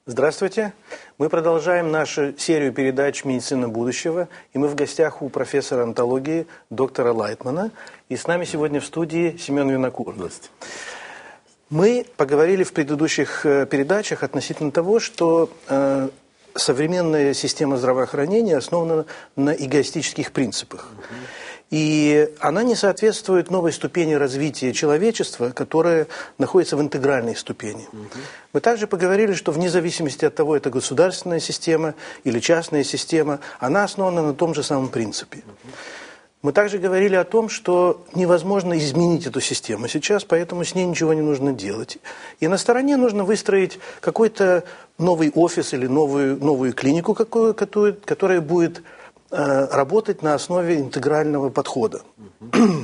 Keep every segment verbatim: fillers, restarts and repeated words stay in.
Здравствуйте. Мы продолжаем нашу серию передач «Медицина будущего». И мы в гостях у профессора онтологии доктора Лайтмана. И с нами сегодня в студии Семен Винокур. Здравствуйте. Мы поговорили в предыдущих передачах относительно того, что э, современная система здравоохранения основана на эгоистических принципах. Угу. И она не соответствует новой ступени развития человечества, которая находится в интегральной ступени. Угу. Мы также поговорили, что вне зависимости от того, это государственная система или частная система, она основана на том же самом принципе. Угу. Мы также говорили о том, что невозможно изменить эту систему сейчас, поэтому с ней ничего не нужно делать. И на стороне нужно выстроить какой-то новый офис или новую, новую клинику, какую, которая, которая будет работать на основе интегрального подхода. Uh-huh.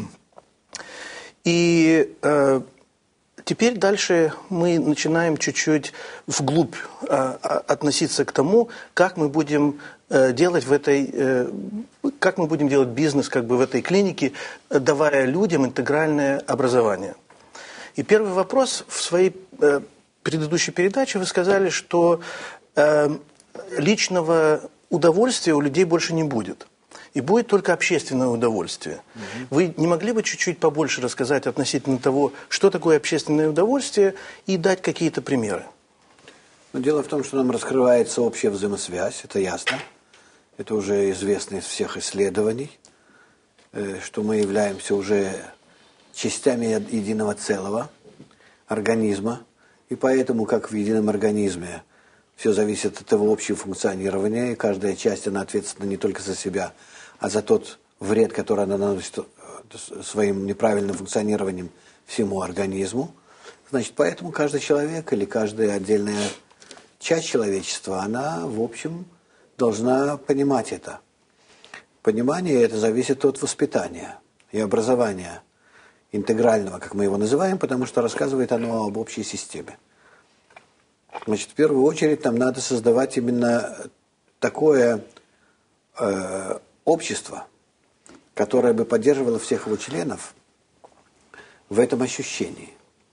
И э, теперь дальше мы начинаем чуть-чуть вглубь э, относиться к тому, как мы будем э, делать в этой, э, как мы будем делать бизнес как бы в этой клинике, давая людям интегральное образование. И первый вопрос в своей э, предыдущей передаче вы сказали, что э, личного удовольствия у людей больше не будет. И будет только общественное удовольствие. Угу. Вы не могли бы чуть-чуть побольше рассказать относительно того, что такое общественное удовольствие, и дать какие-то примеры? Но дело в том, что нам раскрывается общая взаимосвязь, это ясно. Это уже известно из всех исследований, что мы являемся уже частями единого целого организма. И поэтому, как в едином организме, все зависит от его общего функционирования, и каждая часть, она ответственна не только за себя, а за тот вред, который она наносит своим неправильным функционированием всему организму. Значит, поэтому каждый человек или каждая отдельная часть человечества, она, в общем, должна понимать это. Понимание это зависит от воспитания и образования интегрального, как мы его называем, потому что рассказывает оно об общей системе. Значит, в первую очередь нам надо создавать именно такое э, общество, которое бы поддерживало всех его членов в этом ощущении.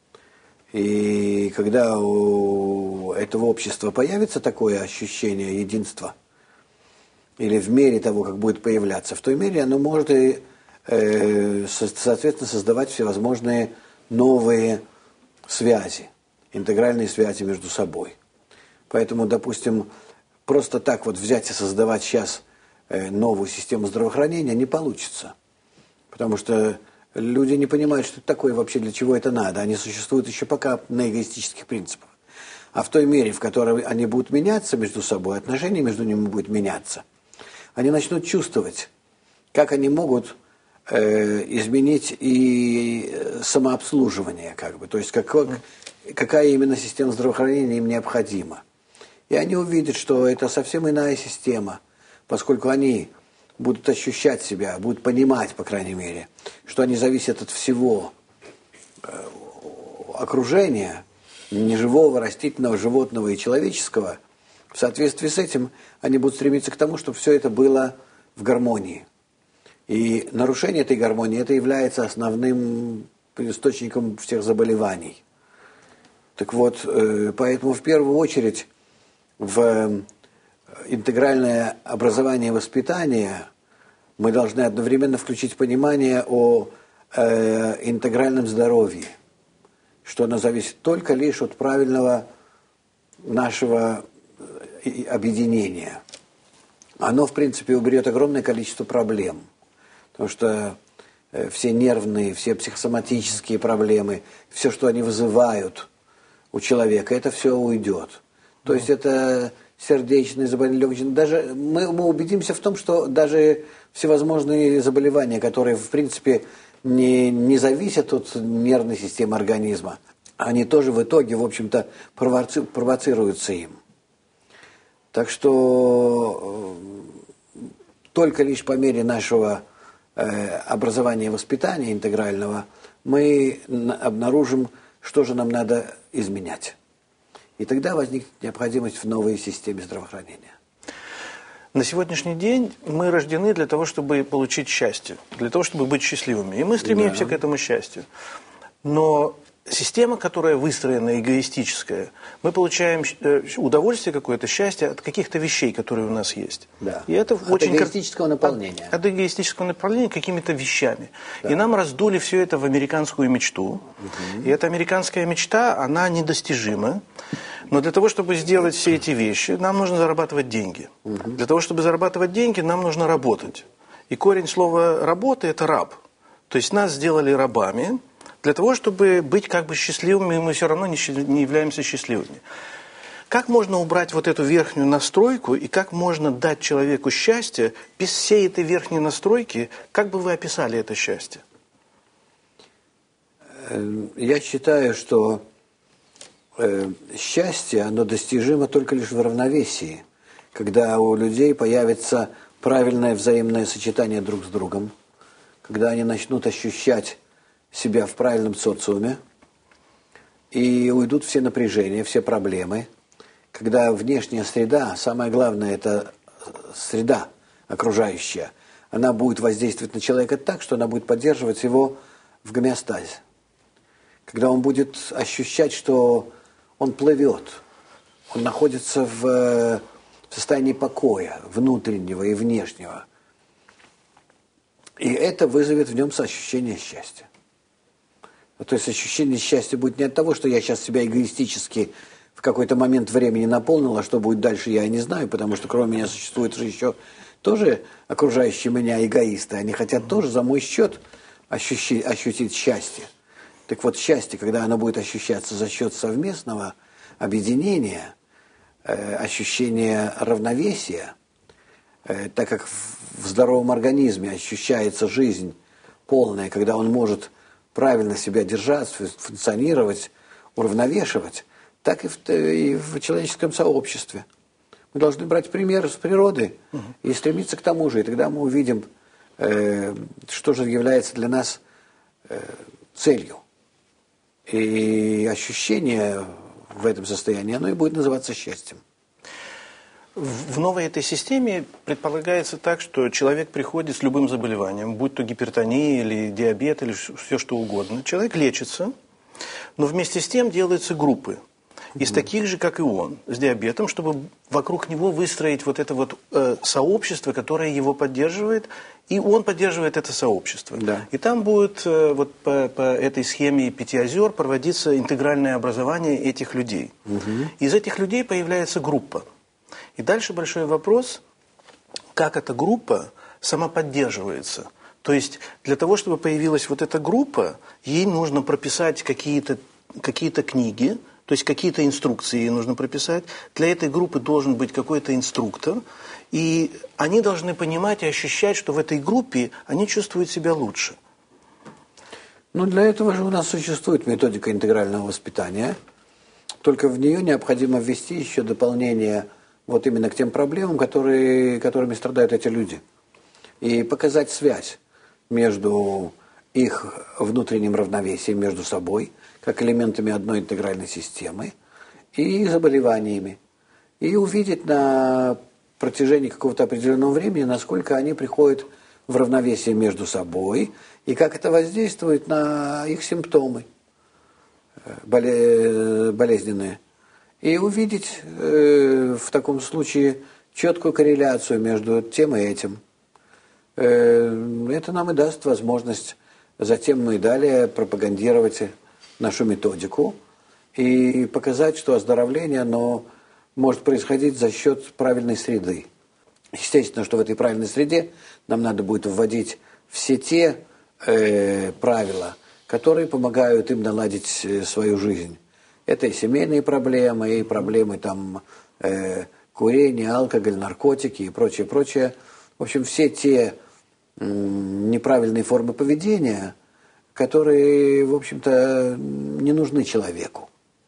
И когда у этого общества появится такое ощущение единства, или в мере того, как будет появляться, в той мере оно может и, э, соответственно, создавать всевозможные новые связи. Интегральные связи между собой. Поэтому, допустим, просто так вот взять и создавать сейчас новую систему здравоохранения не получится. Потому что люди не понимают, что это такое вообще, для чего это надо. Они существуют еще пока на эгоистических принципах. А в той мере, в которой они будут меняться между собой, отношения между ними будут меняться, они начнут чувствовать, как они могут э, изменить и самообслуживание, как бы. То есть, как, какая именно система здравоохранения им необходима. И они увидят, что это совсем иная система, поскольку они будут ощущать себя, будут понимать, по крайней мере, что они зависят от всего э, окружения, неживого, растительного, животного и человеческого. В соответствии с этим они будут стремиться к тому, чтобы все это было в гармонии. И нарушение этой гармонии, это является основным источником всех заболеваний. Так вот, поэтому в первую очередь в интегральное образование и воспитание мы должны одновременно включить понимание о э, интегральном здоровье, что оно зависит только лишь от правильного нашего объединения. Оно, в принципе, уберет огромное количество проблем, потому что э, все нервные, все психосоматические проблемы, все, что они вызывают у человека, это все уйдет. То есть это сердечные заболевания. Даже мы, мы убедимся в том, что даже всевозможные заболевания, которые, в принципе, не, не зависят от нервной системы организма, они тоже в итоге, в общем-то, провоци, провоцируются им. Так что э, только лишь по мере нашего э, образования и воспитания интегрального мы обнаружим, что же нам надо изменять. И тогда возникнет необходимость в новой системе здравоохранения. На сегодняшний день мы рождены для того, чтобы получить счастье, для того, чтобы быть счастливыми. И мы стремимся да. к этому счастью. Но система, которая выстроена эгоистическая, мы получаем удовольствие какое-то, счастье от каких-то вещей, которые у нас есть. Да. И это от очень эгоистического наполнения. От, от эгоистического наполнения какими-то вещами. Да. И нам раздули все это в американскую мечту. Угу. И эта американская мечта, она недостижима. Но для того, чтобы сделать все эти вещи, нам нужно зарабатывать деньги. Угу. Для того, чтобы зарабатывать деньги, нам нужно работать. И корень слова «работа» – это раб. То есть нас сделали рабами. Для того, чтобы быть как бы счастливыми, мы все равно не, не являемся счастливыми. Как можно убрать вот эту верхнюю настройку и как можно дать человеку счастье без всей этой верхней настройки? Как бы вы описали это счастье? Я считаю, что э, счастье, оно достижимо только лишь в равновесии, когда у людей появится правильное взаимное сочетание друг с другом, когда они начнут ощущать себя в правильном социуме, и уйдут все напряжения, все проблемы, когда внешняя среда, самое главное, это среда окружающая, она будет воздействовать на человека так, что она будет поддерживать его в гомеостазе. Когда он будет ощущать, что он плывет, он находится в состоянии покоя, внутреннего и внешнего. И это вызовет в нем ощущение счастья. То есть ощущение счастья будет не от того, что я сейчас себя эгоистически в какой-то момент времени наполнил, а что будет дальше, я не знаю, потому что кроме меня существуют же еще тоже окружающие меня эгоисты. Они хотят тоже за мой счет ощущить, ощутить счастье. Так вот, счастье, когда оно будет ощущаться за счет совместного объединения, э, ощущения равновесия, э, так как в, в здоровом организме ощущается жизнь полная, когда он может правильно себя держать, функционировать, уравновешивать, так и в, и в человеческом сообществе. Мы должны брать пример с природы угу. и стремиться к тому же. И тогда мы увидим, э, что же является для нас э, целью. И ощущение в этом состоянии, оно и будет называться счастьем. В новой этой системе предполагается так, что человек приходит с любым заболеванием, будь то гипертония или диабет, или все что угодно. Человек лечится, но вместе с тем делаются группы из mm-hmm. таких же, как и он, с диабетом, чтобы вокруг него выстроить вот это вот э, сообщество, которое его поддерживает, и он поддерживает это сообщество. Да. И там будет э, вот по, по этой схеме Пяти озер проводиться интегральное образование этих людей. Mm-hmm. Из этих людей появляется группа. И дальше большой вопрос, как эта группа самоподдерживается. То есть для того, чтобы появилась вот эта группа, ей нужно прописать какие-то какие-то книги, то есть какие-то инструкции ей нужно прописать. Для этой группы должен быть какой-то инструктор, и они должны понимать и ощущать, что в этой группе они чувствуют себя лучше. Ну, для этого же у нас существует методика интегрального воспитания, только в нее необходимо ввести еще дополнение вот именно к тем проблемам, которые, которыми страдают эти люди. И показать связь между их внутренним равновесием между собой, как элементами одной интегральной системы, и их заболеваниями. И увидеть на протяжении какого-то определенного времени, насколько они приходят в равновесие между собой, и как это воздействует на их симптомы болезненные. И увидеть э, в таком случае четкую корреляцию между тем и этим. Э, это нам и даст возможность затем мы и далее пропагандировать нашу методику и показать, что оздоровление оно может происходить за счет правильной среды. Естественно, что в этой правильной среде нам надо будет вводить все те э, правила, которые помогают им наладить э, свою жизнь. Это и семейные проблемы, и проблемы там, э, курения, алкоголь, наркотики и прочее, прочее. В общем, все те э, неправильные формы поведения, которые, в общем-то, не нужны человеку.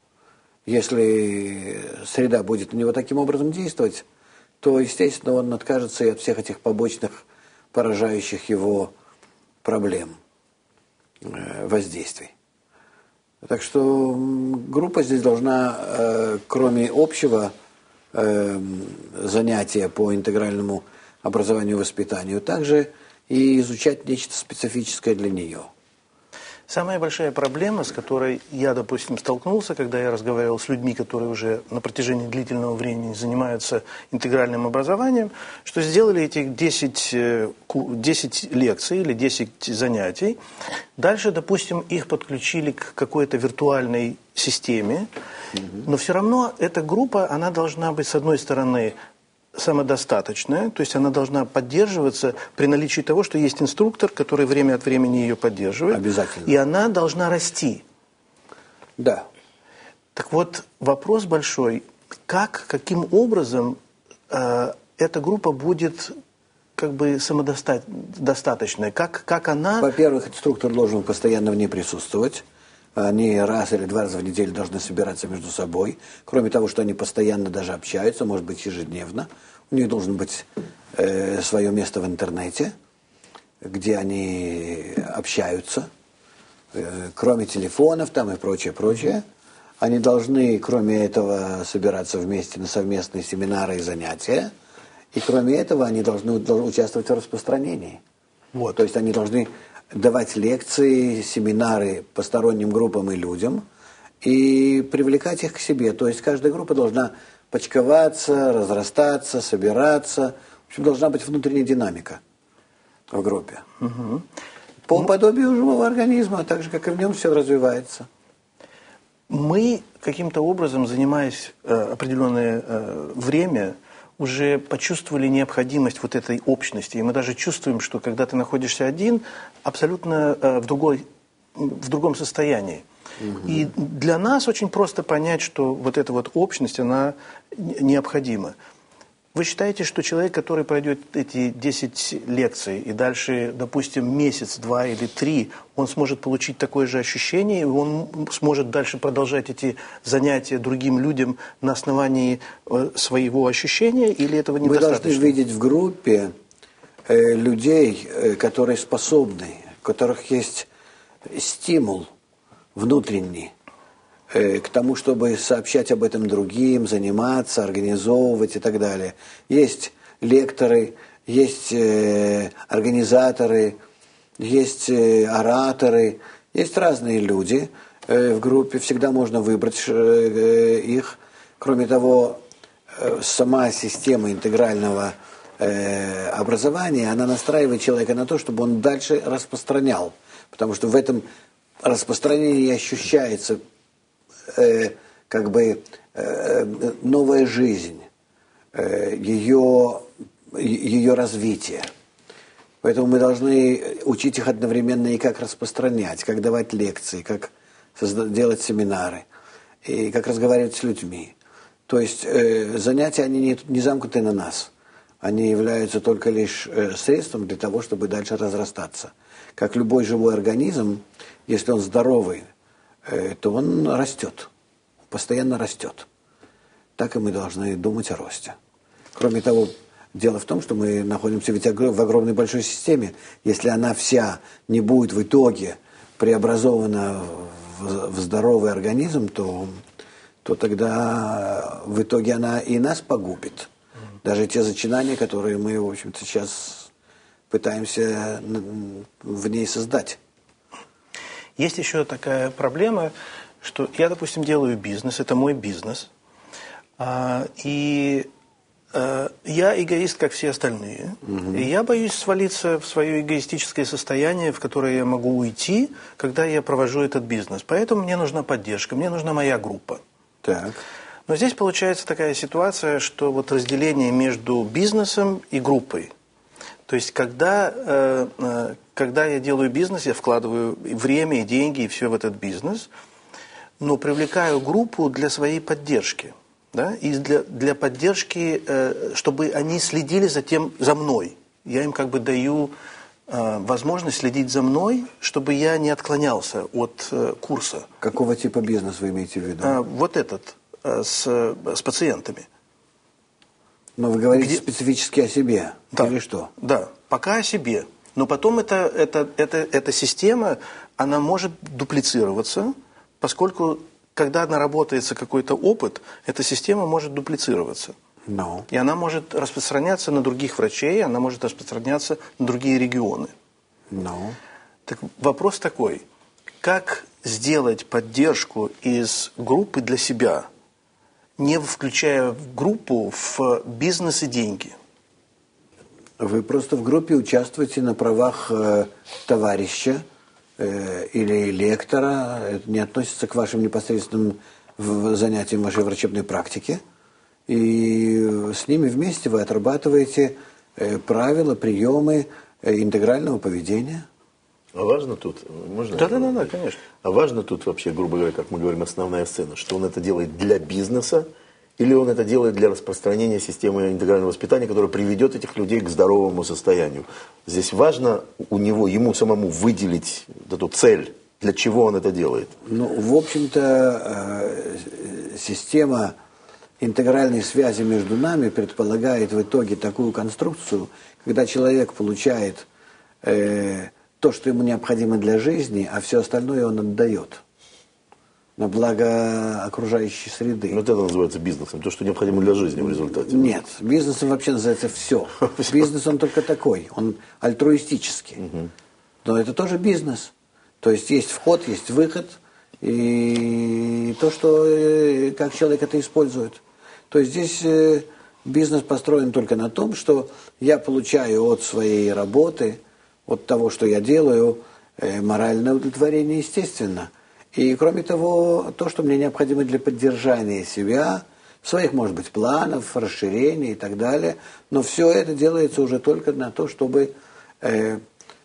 Если среда будет на него таким образом действовать, то, естественно, он откажется и от всех этих побочных, поражающих его проблем, э, воздействий. Так что группа здесь должна, э, кроме общего э, занятия по интегральному образованию и воспитанию, также и изучать нечто специфическое для нее. Самая большая проблема, с которой я, допустим, столкнулся, когда я разговаривал с людьми, которые уже на протяжении длительного времени занимаются интегральным образованием, что сделали эти десять, десять лекций или десять занятий. Дальше, допустим, их подключили к какой-то виртуальной системе, но все равно эта группа, она должна быть, с одной стороны, самодостаточная, то есть она должна поддерживаться при наличии того, что есть инструктор, который время от времени ее поддерживает. Обязательно. И она должна расти. Да. Так вот, вопрос большой, как, каким образом э, эта группа будет как бы самодостаточной, как, как она... Во-первых, инструктор должен постоянно в ней присутствовать. Они раз или два раза в неделю должны собираться между собой. Кроме того, что они постоянно даже общаются, может быть, ежедневно. У них должно быть э, свое место в интернете, где они общаются. Э, кроме телефонов там и прочее, прочее. Они должны, кроме этого, собираться вместе на совместные семинары и занятия. И кроме этого, они должны, должны участвовать в распространении. Вот. То есть они должны давать лекции, семинары посторонним группам и людям и привлекать их к себе. То есть каждая группа должна почковаться, разрастаться, собираться. В общем, должна быть внутренняя динамика в группе. Угу. По подобию живого организма, так же, как и в нем все развивается. Мы каким-то образом, занимаясь э, определенное э, время, уже почувствовали необходимость вот этой общности. И мы даже чувствуем, что когда ты находишься один, абсолютно э, в, другой, в другом состоянии. Угу. И для нас очень просто понять, что вот эта вот общность, она необходима. Вы считаете, что человек, который пройдет эти десять лекций и дальше, допустим, месяц, два или три, он сможет получить такое же ощущение, и он сможет дальше продолжать эти занятия другим людям на основании своего ощущения, или этого недостаточно? Вы должны видеть в группе э, людей, э, которые способны, у которых есть стимул внутренний к тому, чтобы сообщать об этом другим, заниматься, организовывать и так далее. Есть лекторы, есть э, организаторы, есть э, ораторы, есть разные люди э, в группе, всегда можно выбрать э, их. Кроме того, э, сама система интегрального э, образования, она настраивает человека на то, чтобы он дальше распространял, потому что в этом распространении ощущается Э, как бы э, новая жизнь, э, ее, ее развитие. Поэтому мы должны учить их одновременно и как распространять, как давать лекции, как создать, делать семинары, и как разговаривать с людьми. То есть э, занятия, они не, не замкнуты на нас. Они являются только лишь э, средством для того, чтобы дальше разрастаться. Как любой живой организм, если он здоровый, то он растет, постоянно растет. Так и мы должны думать о росте. Кроме того, дело в том, что мы находимся ведь в огромной большой системе. Если она вся не будет в итоге преобразована в, в здоровый организм, то, то тогда в итоге она и нас погубит. Даже те зачинания, которые мы, в общем-то, сейчас пытаемся в ней создать. Есть еще такая проблема, что я, допустим, делаю бизнес, это мой бизнес, и я эгоист, как все остальные, угу. И я боюсь свалиться в свое эгоистическое состояние, в которое я могу уйти, когда я провожу этот бизнес. Поэтому мне нужна поддержка, мне нужна моя группа. Так. Но здесь получается такая ситуация, что вот разделение между бизнесом и группой. То есть, когда, э, когда я делаю бизнес, я вкладываю время, и деньги, и все в этот бизнес, но привлекаю группу для своей поддержки. Да? И для, для поддержки, э, чтобы они следили за, тем, за мной. Я им как бы даю э, возможность следить за мной, чтобы я не отклонялся от э, курса. Какого типа бизнес вы имеете в виду? Э, вот этот, э, с, с пациентами. Но вы говорите Где... специфически о себе, да, или что? Да, пока о себе. Но потом эта, эта, эта, эта система, она может дуплицироваться, поскольку, когда наработается какой-то опыт, эта система может дуплицироваться. No. И она может распространяться на других врачей, она может распространяться на другие регионы. No. Так вопрос такой, как сделать поддержку из группы для себя, не включая в группу в бизнес и деньги? Вы просто в группе участвуете на правах э, товарища э, или лектора. Это не относится к вашим непосредственным в, занятиям вашей врачебной практики. И с ними вместе вы отрабатываете э, правила, приемы э, интегрального поведения. А важно тут, можно? Да, да, да, да, конечно. А важно тут вообще, грубо говоря, как мы говорим, основная сцена, что он это делает для бизнеса, или он это делает для распространения системы интегрального воспитания, которая приведет этих людей к здоровому состоянию. Здесь важно у него, ему самому выделить эту цель, для чего он это делает. Ну, в общем-то, система интегральной связи между нами предполагает в итоге такую конструкцию, когда человек получает э, то, что ему необходимо для жизни, а все остальное он отдает на благо окружающей среды. Вот это называется бизнесом, то, что необходимо для жизни в результате. Нет, бизнесом вообще называется все. Бизнес он только такой, он альтруистический. Но это тоже бизнес. То есть есть вход, есть выход, и то, что, как человек это использует. То есть здесь бизнес построен только на том, что я получаю от своей работы, от того, что я делаю, моральное удовлетворение, естественно. И, кроме того, то, что мне необходимо для поддержания себя, своих, может быть, планов, расширения и так далее. Но все это делается уже только на то, чтобы э,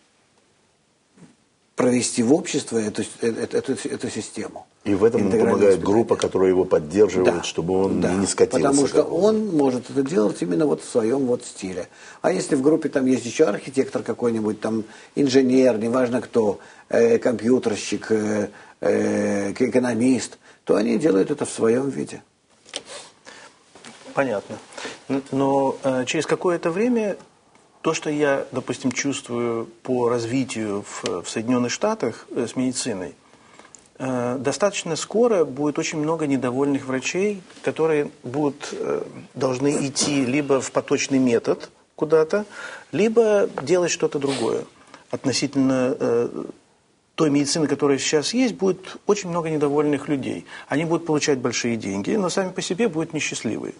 провести в общество эту, эту, эту, эту систему. И в этом ему помогает группа, которая его поддерживает, да, чтобы он да, не скатился. Потому что он может это делать именно вот в своем вот стиле. А если в группе там есть еще архитектор какой-нибудь, там инженер, неважно кто, э, компьютерщик, э, э, экономист, то они делают это в своем виде. Понятно. Но э, через какое-то время то, что я, допустим, чувствую по развитию в, в Соединенных Штатах э, с медициной, э, достаточно скоро будет очень много недовольных врачей, которые будут, э, должны идти либо в поточный метод куда-то, либо делать что-то другое. Относительно э, той медицины, которая сейчас есть, будет очень много недовольных людей. Они будут получать большие деньги, но сами по себе будут несчастливые.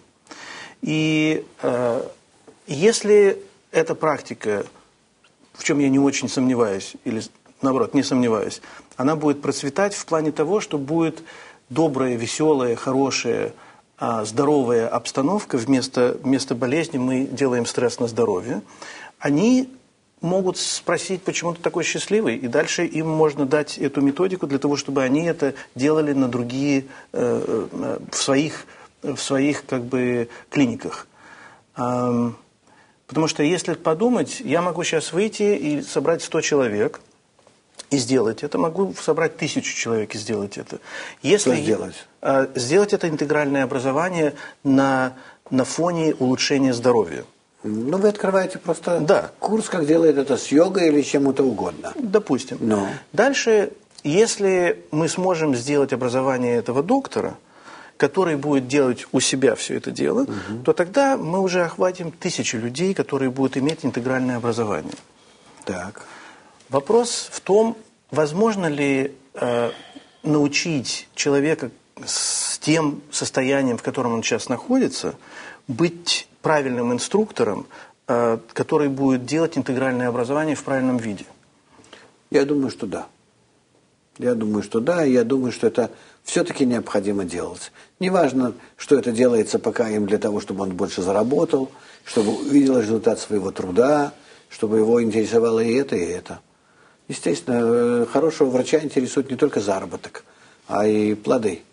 И э, если эта практика, в чем я не очень сомневаюсь, или наоборот, не сомневаюсь, она будет процветать в плане того, что будет добрая, веселая, хорошая, э, здоровая обстановка, вместо, вместо болезни мы делаем стресс на здоровье, они могут спросить, почему ты такой счастливый, и дальше им можно дать эту методику для того, чтобы они это делали на другие, э, э, в своих, в своих как бы клиниках. Эм, потому что если подумать, я могу сейчас выйти и собрать сто человек и сделать это, могу собрать тысячу человек и сделать это. Если Что сделать? Э, сделать это интегральное образование на, на фоне улучшения здоровья. Ну, вы открываете просто да. курс, как делает это с йогой или чем-то угодно. Допустим. Но. Дальше, если мы сможем сделать образование этого доктора, который будет делать у себя все это дело, угу. то тогда мы уже охватим тысячи людей, которые будут иметь интегральное образование. Так. Вопрос в том, возможно ли э, научить человека с тем состоянием, в котором он сейчас находится, быть правильным инструктором, э, который будет делать интегральное образование в правильном виде? Я думаю, что да. Я думаю, что да, и я думаю, что это все-таки необходимо делать. Неважно, что это делается пока им для того, чтобы он больше заработал, чтобы увидел результат своего труда, чтобы его интересовало и это, и это. Естественно, хорошего врача интересует не только заработок, а и плоды.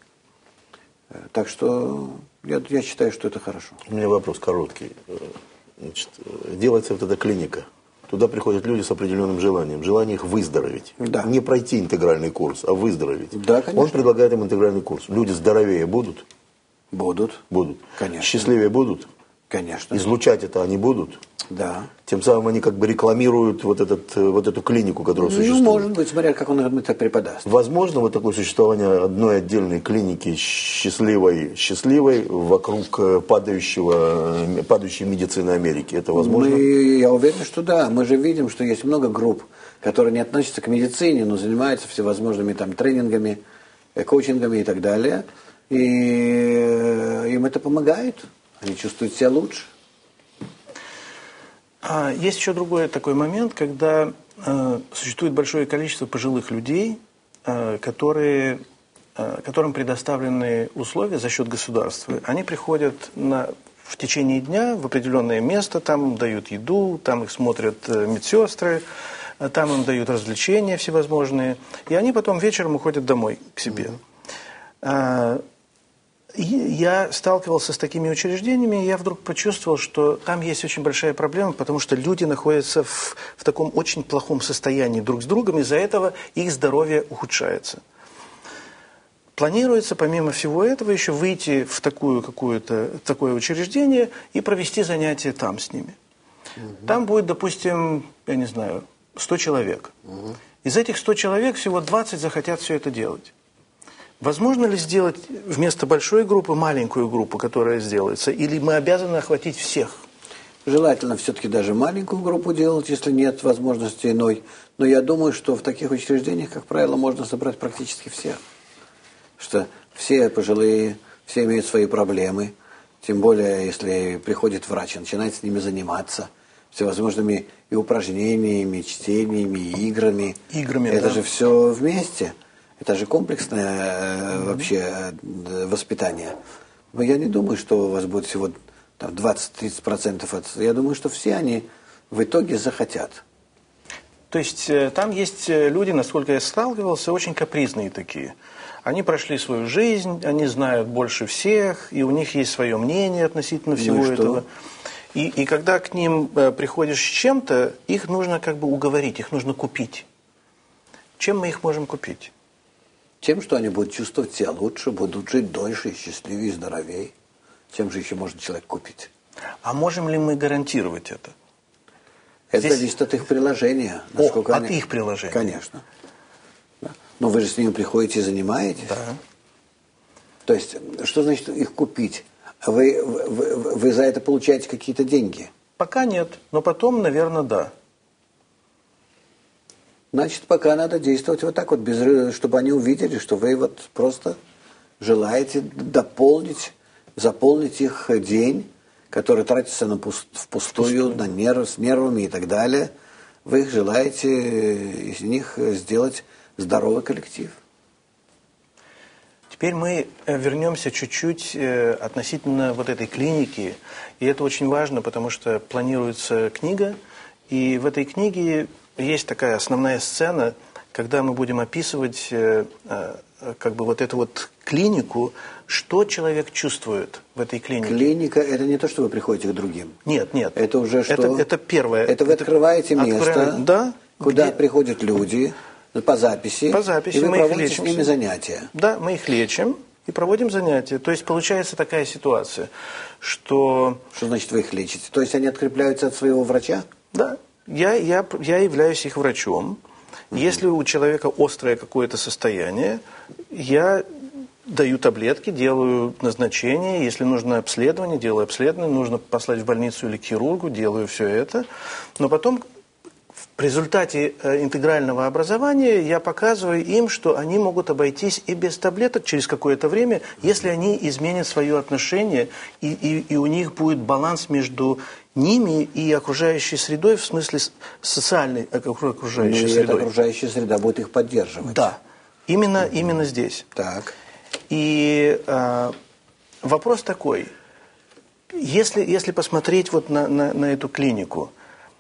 Так что я, я считаю, что это хорошо. У меня вопрос короткий. Значит, делается вот эта клиника. Туда приходят люди с определенным желанием. Желание их выздороветь. Да. Не пройти интегральный курс, а выздороветь. Да, конечно. Он предлагает им интегральный курс. Люди здоровее будут? Будут. Будут. Конечно. Счастливее будут? Конечно. Излучать это они будут? Да. Тем самым они как бы рекламируют вот, этот, вот эту клинику, которая существует. Ну, может быть, смотря как он это преподаст. Возможно вот такое существование одной отдельной клиники счастливой, счастливой вокруг падающего, падающей медицины Америки. Это возможно? Мы, я уверен, что да. Мы же видим, что есть много групп, которые не относятся к медицине, но занимаются всевозможными там тренингами, коучингами и так далее. И им это помогает. Они чувствуют себя лучше. А есть еще другой такой момент, когда э, существует большое количество пожилых людей, э, которые, э, которым предоставлены условия за счет государства. Они приходят на, в течение дня в определенное место, там им дают еду, там их смотрят э, медсестры, э, там им дают развлечения всевозможные, и они потом вечером уходят домой к себе. Mm-hmm. Я сталкивался с такими учреждениями, и я вдруг почувствовал, что там есть очень большая проблема, потому что люди находятся в, в таком очень плохом состоянии друг с другом, из-за этого их здоровье ухудшается. Планируется, помимо всего этого, еще выйти в такую, какую-то, такое учреждение и провести занятия там с ними. Угу. Там будет, допустим, я не знаю, сто человек. Угу. Из этих ста человек всего двадцать захотят все это делать. Возможно ли сделать вместо большой группы маленькую группу, которая сделается, или мы обязаны охватить всех? Желательно все-таки даже маленькую группу делать, если нет возможности иной. Но я думаю, что в таких учреждениях, как правило, можно собрать практически всех. Что все пожилые, все имеют свои проблемы. Тем более, если приходит врач и начинает с ними заниматься всевозможными и упражнениями, и чтениями, и играми. Играми, Это да. же все вместе. Это же комплексное э, вообще э, воспитание. Но я не думаю, что у вас будет всего двадцать-тридцать процентов. От... Я думаю, что все они в итоге захотят. То есть э, там есть люди, насколько я сталкивался, очень капризные такие. Они прошли свою жизнь, они знают больше всех, и у них есть свое мнение относительно всего ну и этого. И, и когда к ним э, приходишь с чем-то, их нужно как бы уговорить, их нужно купить. Чем мы их можем купить? Тем, что они будут чувствовать себя лучше, будут жить дольше, счастливее, здоровее. Чем же еще может человек купить? А можем ли мы гарантировать это? Это Здесь... зависит от их приложения. О, Насколько от они... их приложения. Конечно. Да. Но вы же с ними приходите и занимаетесь. Да. То есть, что значит их купить? Вы, вы, вы за это получаете какие-то деньги? Пока нет, но потом, наверное, да. Значит, пока надо действовать вот так вот, без, чтобы они увидели, что вы вот просто желаете дополнить, заполнить их день, который тратится на пуст, впустую, на нерв, с нервами и так далее. Вы их желаете из них сделать здоровый коллектив. Теперь мы вернемся чуть-чуть относительно вот этой клиники. И это очень важно, потому что планируется книга, и в этой книге есть такая основная сцена, когда мы будем описывать э, э, как бы вот эту вот клинику, что человек чувствует в этой клинике. Клиника – это не то, что вы приходите к другим. Нет, нет. Это уже что? Это, это первое. Это вы это открываете место, открываем, да, куда где... приходят люди по записи, по записи и вы мы проводите их лечим. с ними занятия. Да, мы их лечим и проводим занятия. То есть получается такая ситуация, что... Что значит вы их лечите? То есть они открепляются от своего врача? Да. Я, я, я являюсь их врачом. Угу. Если у человека острое какое-то состояние, я даю таблетки, делаю назначение. Если нужно обследование, делаю обследование. Нужно послать в больницу или к хирургу, делаю все это. Но потом в результате интегрального образования я показываю им, что они могут обойтись и без таблеток через какое-то время, если они изменят свое отношение, и, и, и у них будет баланс между ними и окружающей средой, в смысле социальной окружающей ну, и средой. эта окружающая среда будет их поддерживать. Да, именно, угу. именно здесь. Так. И э, вопрос такой, если, если посмотреть вот на, на, на эту клинику,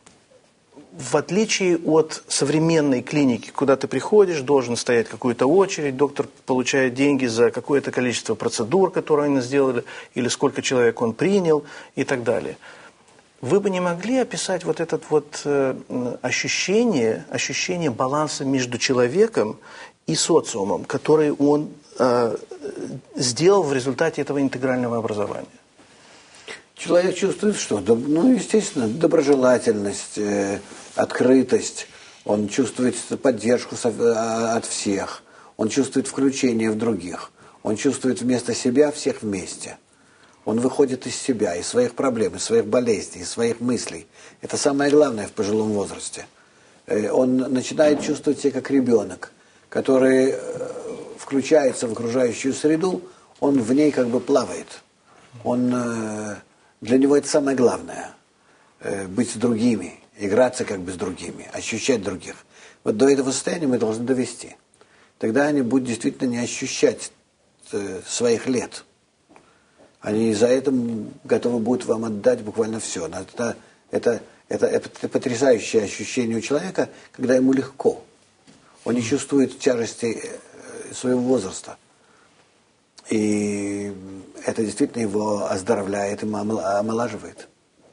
в отличие от современной клиники, куда ты приходишь, должен стоять какую-то очередь, доктор получает деньги за какое-то количество процедур, которые они сделали, или сколько человек он принял и так далее. Вы бы не могли описать вот это вот э, ощущение, ощущение баланса между человеком и социумом, который он э, сделал в результате этого интегрального образования? Человек чувствует что? Ну, естественно, доброжелательность, э, открытость. Он чувствует поддержку от всех. Он чувствует включение в других. Он чувствует вместо себя всех вместе. Он выходит из себя, из своих проблем, из своих болезней, из своих мыслей. Это самое главное в пожилом возрасте. Он начинает чувствовать себя как ребенок, который включается в окружающую среду, он в ней как бы плавает. Он, для него это самое главное. Быть с другими, играться как бы с другими, ощущать других. Вот до этого состояния мы должны довести. Тогда они будут действительно не ощущать своих лет. Они за это готовы будут вам отдать буквально все. Это, это, это, это потрясающее ощущение у человека, когда ему легко. Он не чувствует тяжести своего возраста. И это действительно его оздоровляет и омолаживает.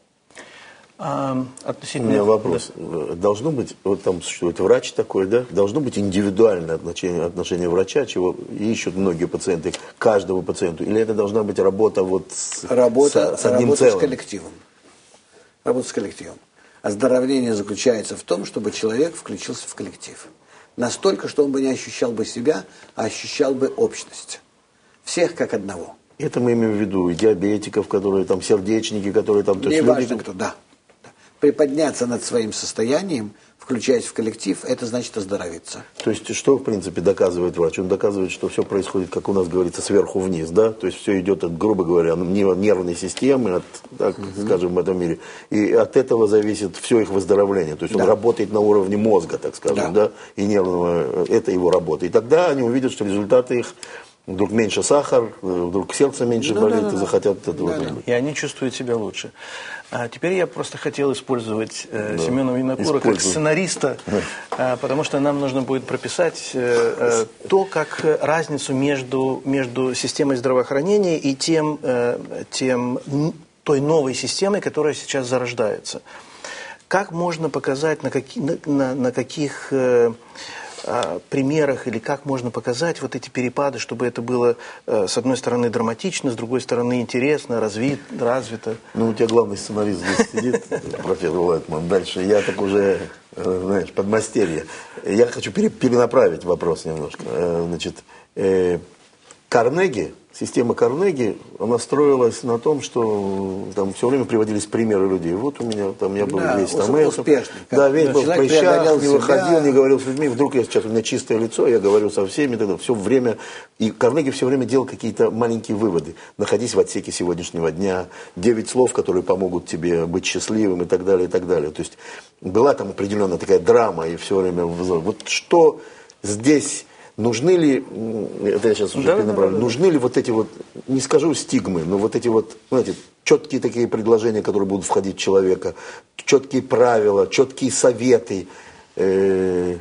А, относительно... У меня вопрос. Да. Должно быть, вот там существует врач такой, да? Должно быть индивидуальное отношение, отношение врача, чего ищут многие пациенты, каждому пациенту? Или это должна быть работа вот с, работа, с, с одним работа целым? с коллективом. Работа с коллективом. Оздоровление заключается в том, чтобы человек включился в коллектив. Настолько, что он бы не ощущал бы себя, а ощущал бы общность. Всех как одного. Это мы имеем в виду и диабетиков, которые там, сердечники, которые там... Не важно люди... кто, да. Приподняться над своим состоянием, включаясь в коллектив, это значит оздоровиться. То есть, что, в принципе, доказывает врач? Он доказывает, что все происходит, как у нас говорится, сверху вниз, да? То есть, все идет, от, грубо говоря, от нервной системы, от, так угу. скажем, в этом мире. И от этого зависит все их выздоровление. То есть, да. он работает на уровне мозга, так скажем, да. да? И нервного, это его работа. И тогда они увидят, что результаты их... Вдруг меньше сахар, вдруг сердце меньше ну, болит, да, да, и захотят да, этого. Да, да. И они чувствуют себя лучше. А теперь я просто хотел использовать э, да. Семена Винокура как сценариста, э, потому что нам нужно будет прописать э, э, то, как разницу между, между системой здравоохранения и тем, э, тем, той новой системой, которая сейчас зарождается. Как можно показать, на, каки, на, на, на каких... Э, примерах, или как можно показать вот эти перепады, чтобы это было, с одной стороны, драматично, с другой стороны, интересно, развит, развито. Ну, у тебя главный сценарист здесь сидит, профессор Лайтман. Дальше я так уже, знаешь, подмастерье. Я хочу перенаправить вопрос немножко. Значит, Карнеги, система Карнеги, она строилась на том, что там все время приводились примеры людей. Вот у меня там я был да, весь там успешный. Да, весь был в прыщах, не выходил, не говорил с людьми. Вдруг я сейчас, у меня чистое лицо, я говорю со всеми, тогда все время. И Карнеги все время делал какие-то маленькие выводы. Находись в отсеке сегодняшнего дня, девять слов, которые помогут тебе быть счастливым и так далее, и так далее. То есть была там определенная такая драма, и все время... Вот что здесь... Нужны ли, это я сейчас уже да, перенаправлю, да, да, нужны ли вот эти вот, не скажу стигмы, но вот эти вот, знаете, четкие такие предложения, которые будут входить в человека, четкие правила, четкие советы. Э-э-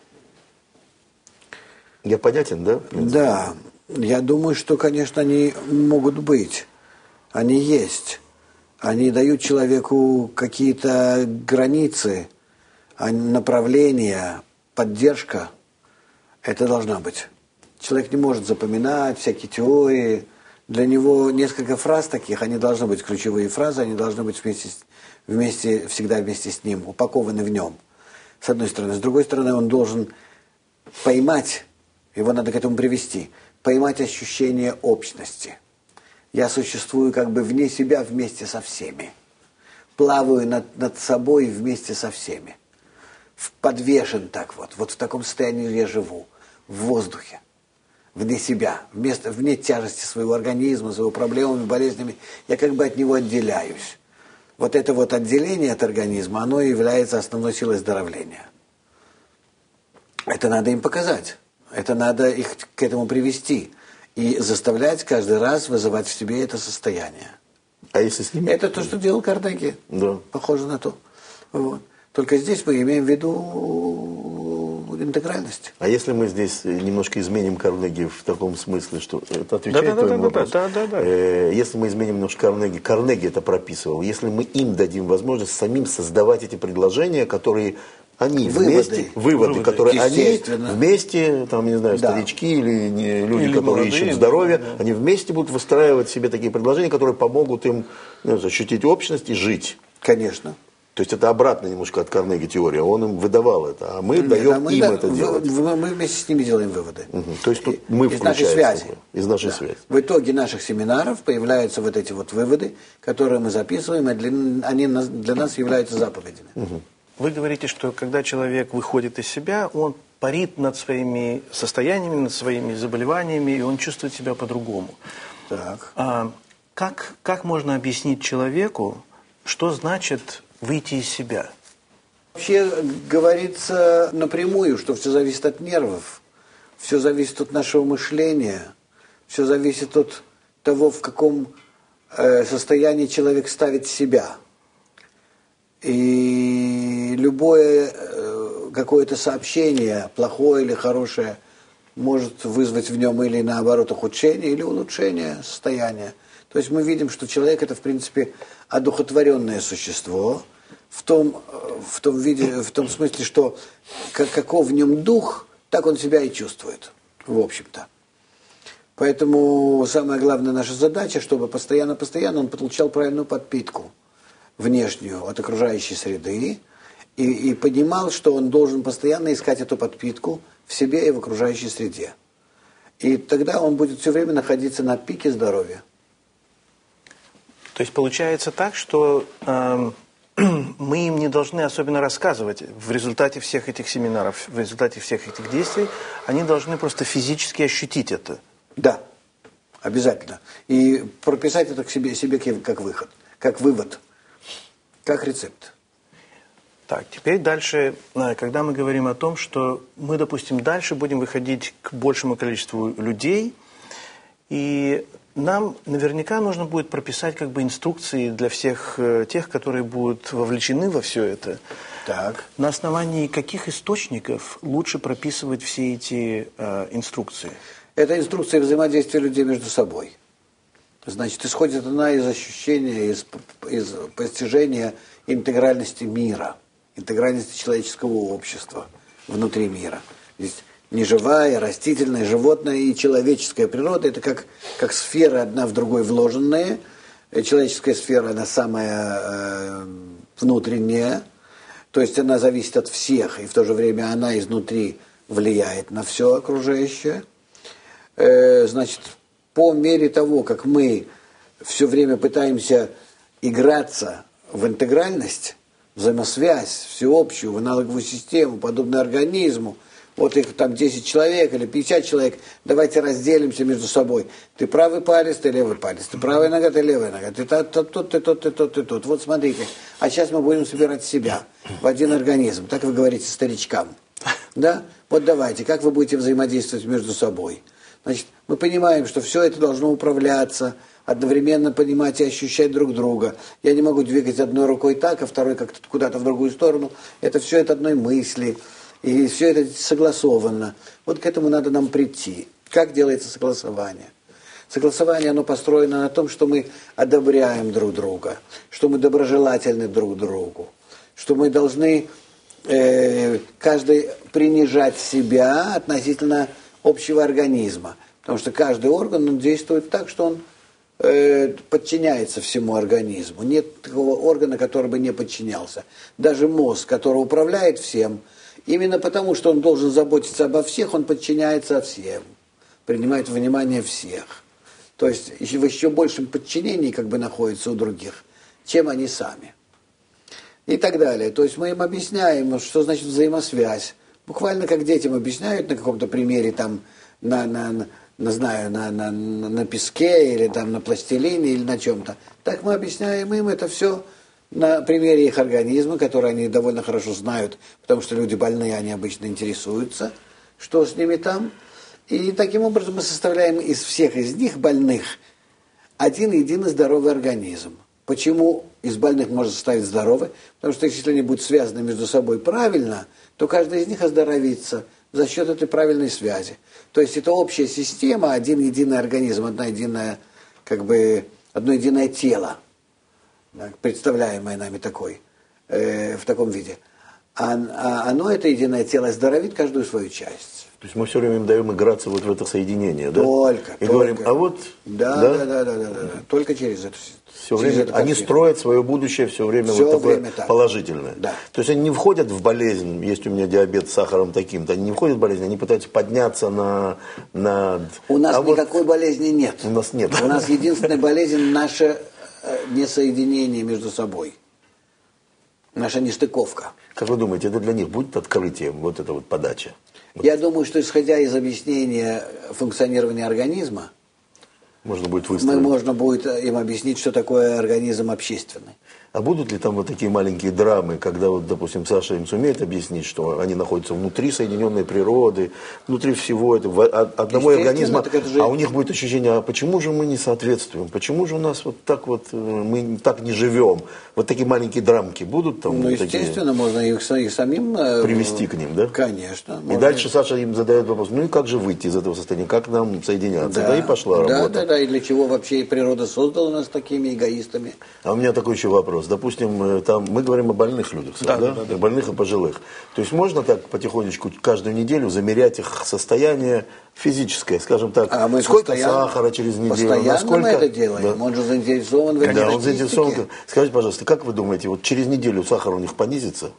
я понятен, да? Да, я думаю, что, конечно, они могут быть, они есть. Они дают человеку какие-то границы, направления, поддержка. Это должна быть. Человек не может запоминать всякие теории. Для него несколько фраз таких, они должны быть ключевые фразы, они должны быть вместе, вместе, всегда вместе с ним, упакованы в нем. С одной стороны. С другой стороны, он должен поймать, его надо к этому привести, поймать ощущение общности. Я существую как бы вне себя вместе со всеми. Плаваю над, над собой вместе со всеми. Подвешен так вот. Вот в таком состоянии я живу. В воздухе, вне себя, вместо, вне тяжести своего организма, своего проблемами, болезнями, я как бы от него отделяюсь. Вот это вот отделение от организма, оно является основной силой оздоровления. Это надо им показать, это надо их к этому привести и заставлять каждый раз вызывать в себе это состояние. А если с ними? Это то, что делал Карнеги, да. Похоже на то. Вот. Только здесь мы имеем в виду интегральность. А если мы здесь немножко изменим Карнеги в таком смысле, что это отвечает да, да, твоему да, вопросу? Да, да, да, да. Э, если мы изменим немножко Карнеги, Карнеги это прописывал, если мы им дадим возможность самим создавать эти предложения, которые Они Выводы. вместе, выводы, Выводы, которые они естественно. вместе, там, не знаю, Да. старички или не, люди, Или которые молодые, ищут здоровья, да, да. они вместе будут выстраивать себе такие предложения, которые помогут им, ну, ощутить общность и жить. Конечно. То есть это обратно немножко от Карнеги теория. Он им выдавал это, а мы Нет, даем а мы, им да, это в- делать. в- мы вместе с ними делаем выводы. Мгм. То есть тут мы из нашей включаемся, связи. из нашей Да. связи. В итоге наших семинаров появляются вот эти вот выводы, которые мы записываем, и для, они нас- для нас являются заповедями. Вы говорите, что когда человек выходит из себя, он парит над своими состояниями, над своими заболеваниями, и он чувствует себя по-другому. Так. А как, как можно объяснить человеку, что значит выйти из себя? Вообще говорится напрямую, что все зависит от нервов, все зависит от нашего мышления, все зависит от того, в каком э, состоянии человек ставит себя. И любое э, какое-то сообщение, плохое или хорошее, может вызвать в нем или наоборот ухудшение, или улучшение состояния. То есть мы видим, что человек это в принципе одухотворенное существо, в том, в том виде, в том смысле, что как, каков в нем дух, так он себя и чувствует, в общем-то. Поэтому самая главная наша задача, чтобы постоянно-постоянно он получал правильную подпитку внешнюю от окружающей среды и, и понимал, что он должен постоянно искать эту подпитку в себе и в окружающей среде. И тогда он будет все время находиться на пике здоровья. То есть получается так, что э, мы им не должны особенно рассказывать. В результате всех этих семинаров, в результате всех этих действий, они должны просто физически ощутить это. Да, обязательно. И прописать это к себе, себе как выход, как вывод, как рецепт. Так, теперь дальше, э, когда мы говорим о том, что мы, допустим, дальше будем выходить к большему количеству людей, и нам наверняка нужно будет прописать как бы инструкции для всех э, тех, которые будут вовлечены во все это. Так. На основании каких источников лучше прописывать все эти э, инструкции? Это инструкция взаимодействия людей между собой. Значит, исходит она из ощущения, из, из постижения интегральности мира, интегральности человеческого общества внутри мира. Здесь неживая, растительная, животная и человеческая природа – это как, как сферы одна в другой вложенные. Человеческая сфера, она самая э, внутренняя, то есть она зависит от всех, и в то же время она изнутри влияет на все окружающее. Э, значит, по мере того, как мы все время пытаемся играться в интегральность, взаимосвязь всеобщую, в аналоговую систему, подобную организму, вот их там десять человек или пятьдесят человек, давайте разделимся между собой. Ты правый палец, ты левый палец, ты правая нога, ты левая нога, ты тот, тот, тот, ты тот, ты тот, ты тот. Вот смотрите, а сейчас мы будем собирать себя в один организм, так вы говорите старичкам. Да? Вот давайте, как вы будете взаимодействовать между собой? Значит, мы понимаем, что все это должно управляться, одновременно понимать и ощущать друг друга. Я не могу двигать одной рукой так, а второй как-то куда-то в другую сторону. Это все от одной мысли. И все это согласовано. Вот к этому надо нам прийти. Как делается согласование? Согласование, оно построено на том, что мы одобряем друг друга, что мы доброжелательны друг другу, что мы должны э, каждый принижать себя относительно общего организма. Потому что каждый орган он действует так, что он э, подчиняется всему организму. Нет такого органа, который бы не подчинялся. Даже мозг, который управляет всем, именно потому, что он должен заботиться обо всех, он подчиняется всем, принимает во внимание всех. То есть в еще большем подчинении как бы находится у других, чем они сами. И так далее. То есть мы им объясняем, что значит взаимосвязь. Буквально как детям объясняют на каком-то примере, там, на, на, на, на, знаю, на, на, на песке или там, на пластилине или на чем-то. Так мы объясняем им это все на примере их организма, который они довольно хорошо знают, потому что люди больные, они обычно интересуются, что с ними там. И таким образом мы составляем из всех из них больных один единый здоровый организм. Почему из больных можно составить здоровый? Потому что если они будут связаны между собой правильно, то каждый из них оздоровится за счет этой правильной связи. То есть это общая система, один единый организм, одна единая, как бы, одно единое тело, представляемое нами такой, э, в таком виде. А, а оно, это единое тело, здоровит каждую свою часть. То есть мы все время им даем играться вот в это соединение, да? Только. И только. говорим, а вот... Да, да, да, да, да, да, да, да. Только через это. Все время, они строят свое будущее все время все вот такое время так. Положительное. Да. То есть они не входят в болезнь, есть у меня диабет с сахаром таким-то, они не входят в болезнь, они пытаются подняться на... на... У нас а никакой вот... болезни нет. У нас нет. У нас единственная болезнь наше несоединение между собой. Наша нестыковка. Как вы думаете, это для них будет открытием, вот эта вот подача? Я думаю, что исходя из объяснения функционирования организма, можно будет выстроить. Мы, можно будет им объяснить, что такое организм общественный. А будут ли там вот такие маленькие драмы, когда, вот, допустим, Саша им сумеет объяснить, что они находятся внутри соединенной природы, внутри всего этого, одного организма, же... а у них будет ощущение, а почему же мы не соответствуем, почему же у нас вот так вот, мы так не живем? Вот такие маленькие драмки будут там? Ну, вот естественно, такие... можно их, их самим... Привести к ним, да? Конечно. И можно... дальше Саша им задает вопрос, ну и как же выйти из этого состояния, как нам соединяться? Да, да и пошла да, работа. Да, да, да, и для чего вообще природа создала нас такими эгоистами? А у меня такой еще вопрос. Допустим, там мы говорим о больных людях, да, да? Да, да. Больных и пожилых. То есть можно так потихонечку каждую неделю замерять их состояние физическое, скажем так, а мы сколько сахара через неделю, постоянно насколько... мы это делаем, да. Он же заинтересован в этой Да, он заинтересован. Скажите, пожалуйста, как вы думаете, вот через неделю сахар у них понизится?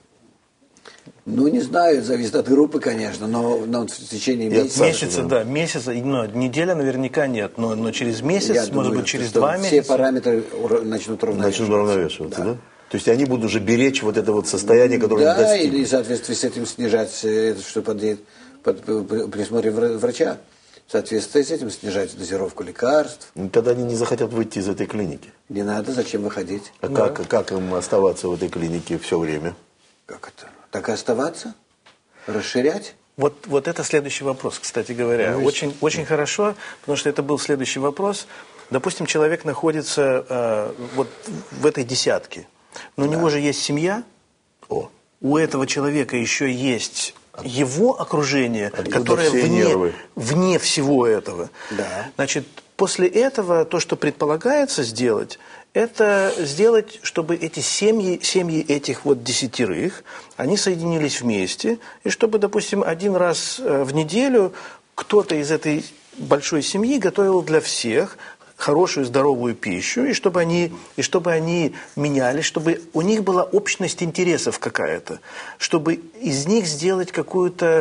Ну, не знаю, зависит от группы, конечно, но, но в течение месяца... Месяца, да, месяца, но неделя наверняка нет, но, но через месяц, Я может думаю, быть, через два месяца... Все параметры начнут равновешиваться. Начнут равновешиваться, да? да? То есть они будут уже беречь вот это вот состояние, которое да, они достигли. Да, или в соответствии с этим снижать, это что под, под, под присмотром врача. В соответствии с этим снижать дозировку лекарств. Тогда они не захотят выйти из этой клиники. Не надо, зачем выходить? А да. как, как им оставаться в этой клинике все время? Как это? Так и оставаться? Расширять? Вот, вот это следующий вопрос, кстати говоря. Ну, очень, очень хорошо, потому что это был следующий вопрос. Допустим, человек находится э, вот в этой десятке, но да. у него же есть семья. О. У этого человека еще есть его окружение, Откуда которое вне, вне всего этого. Да. Значит, после этого то, что предполагается сделать, это сделать, чтобы эти семьи, семьи этих вот десятерых, они соединились вместе, и чтобы, допустим, один раз в неделю кто-то из этой большой семьи готовил для всех хорошую, здоровую пищу, и чтобы они, и чтобы они менялись, чтобы у них была общность интересов какая-то, чтобы из них сделать какую-то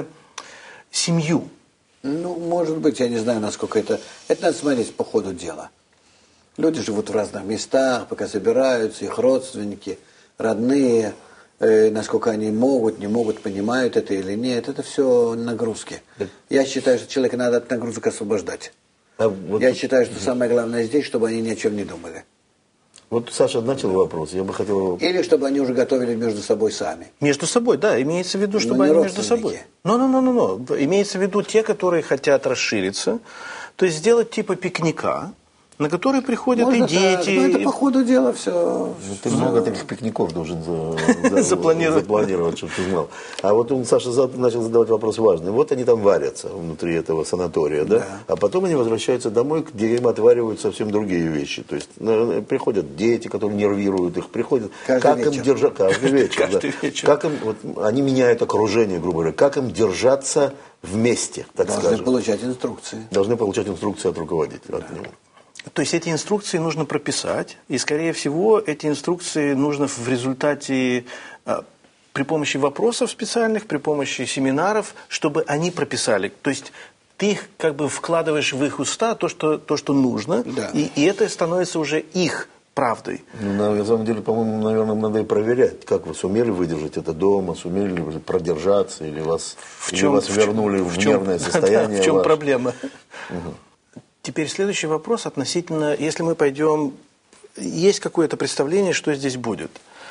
семью. Ну, может быть, я не знаю, насколько это... Это надо смотреть по ходу дела. Люди живут в разных местах, пока собираются, их родственники, родные, э, насколько они могут, не могут, понимают это или нет. Это все нагрузки. Да. Я считаю, что человека надо от нагрузок освобождать. А вот я считаю, что самое главное здесь, чтобы они ни о чем не думали. Вот Саша начал вопрос, я бы хотел... Или чтобы они уже готовили между собой сами. Между собой, да, имеется в виду, чтобы они между собой. Ну-ну-ну-ну, имеется в виду те, которые хотят расшириться, то есть сделать типа пикника, на который приходят Можно и дети. Так, но это по ходу дела все. Ты много таких пикников должен запланировать, чтобы ты знал. А вот он, Саша, начал задавать вопрос важный. Вот они там варятся внутри этого санатория, да? А потом они возвращаются домой, где им отваривают совсем другие вещи. То есть приходят дети, которые нервируют их, приходят. Как им держать каждый вечер? Как им, вот они меняют окружение, грубо говоря. Как им держаться вместе, так скажем? Должны получать инструкции. Должны получать инструкции от руководителя, от него. То есть эти инструкции нужно прописать, и, скорее всего, эти инструкции нужно в результате, при помощи вопросов специальных, при помощи семинаров, чтобы они прописали. То есть ты их как бы вкладываешь в их уста то, что, то, что нужно, да. и, и это становится уже их правдой. Ну, на самом деле, по-моему, наверное, надо и проверять, как вы сумели выдержать это дома, сумели ли вы продержаться, или вас, в или чем, вас вернули в, в чем, нервное состояние. Да, в чем ваше. проблема? Угу. Теперь следующий вопрос относительно, если мы пойдем, есть какое-то представление, что здесь будет.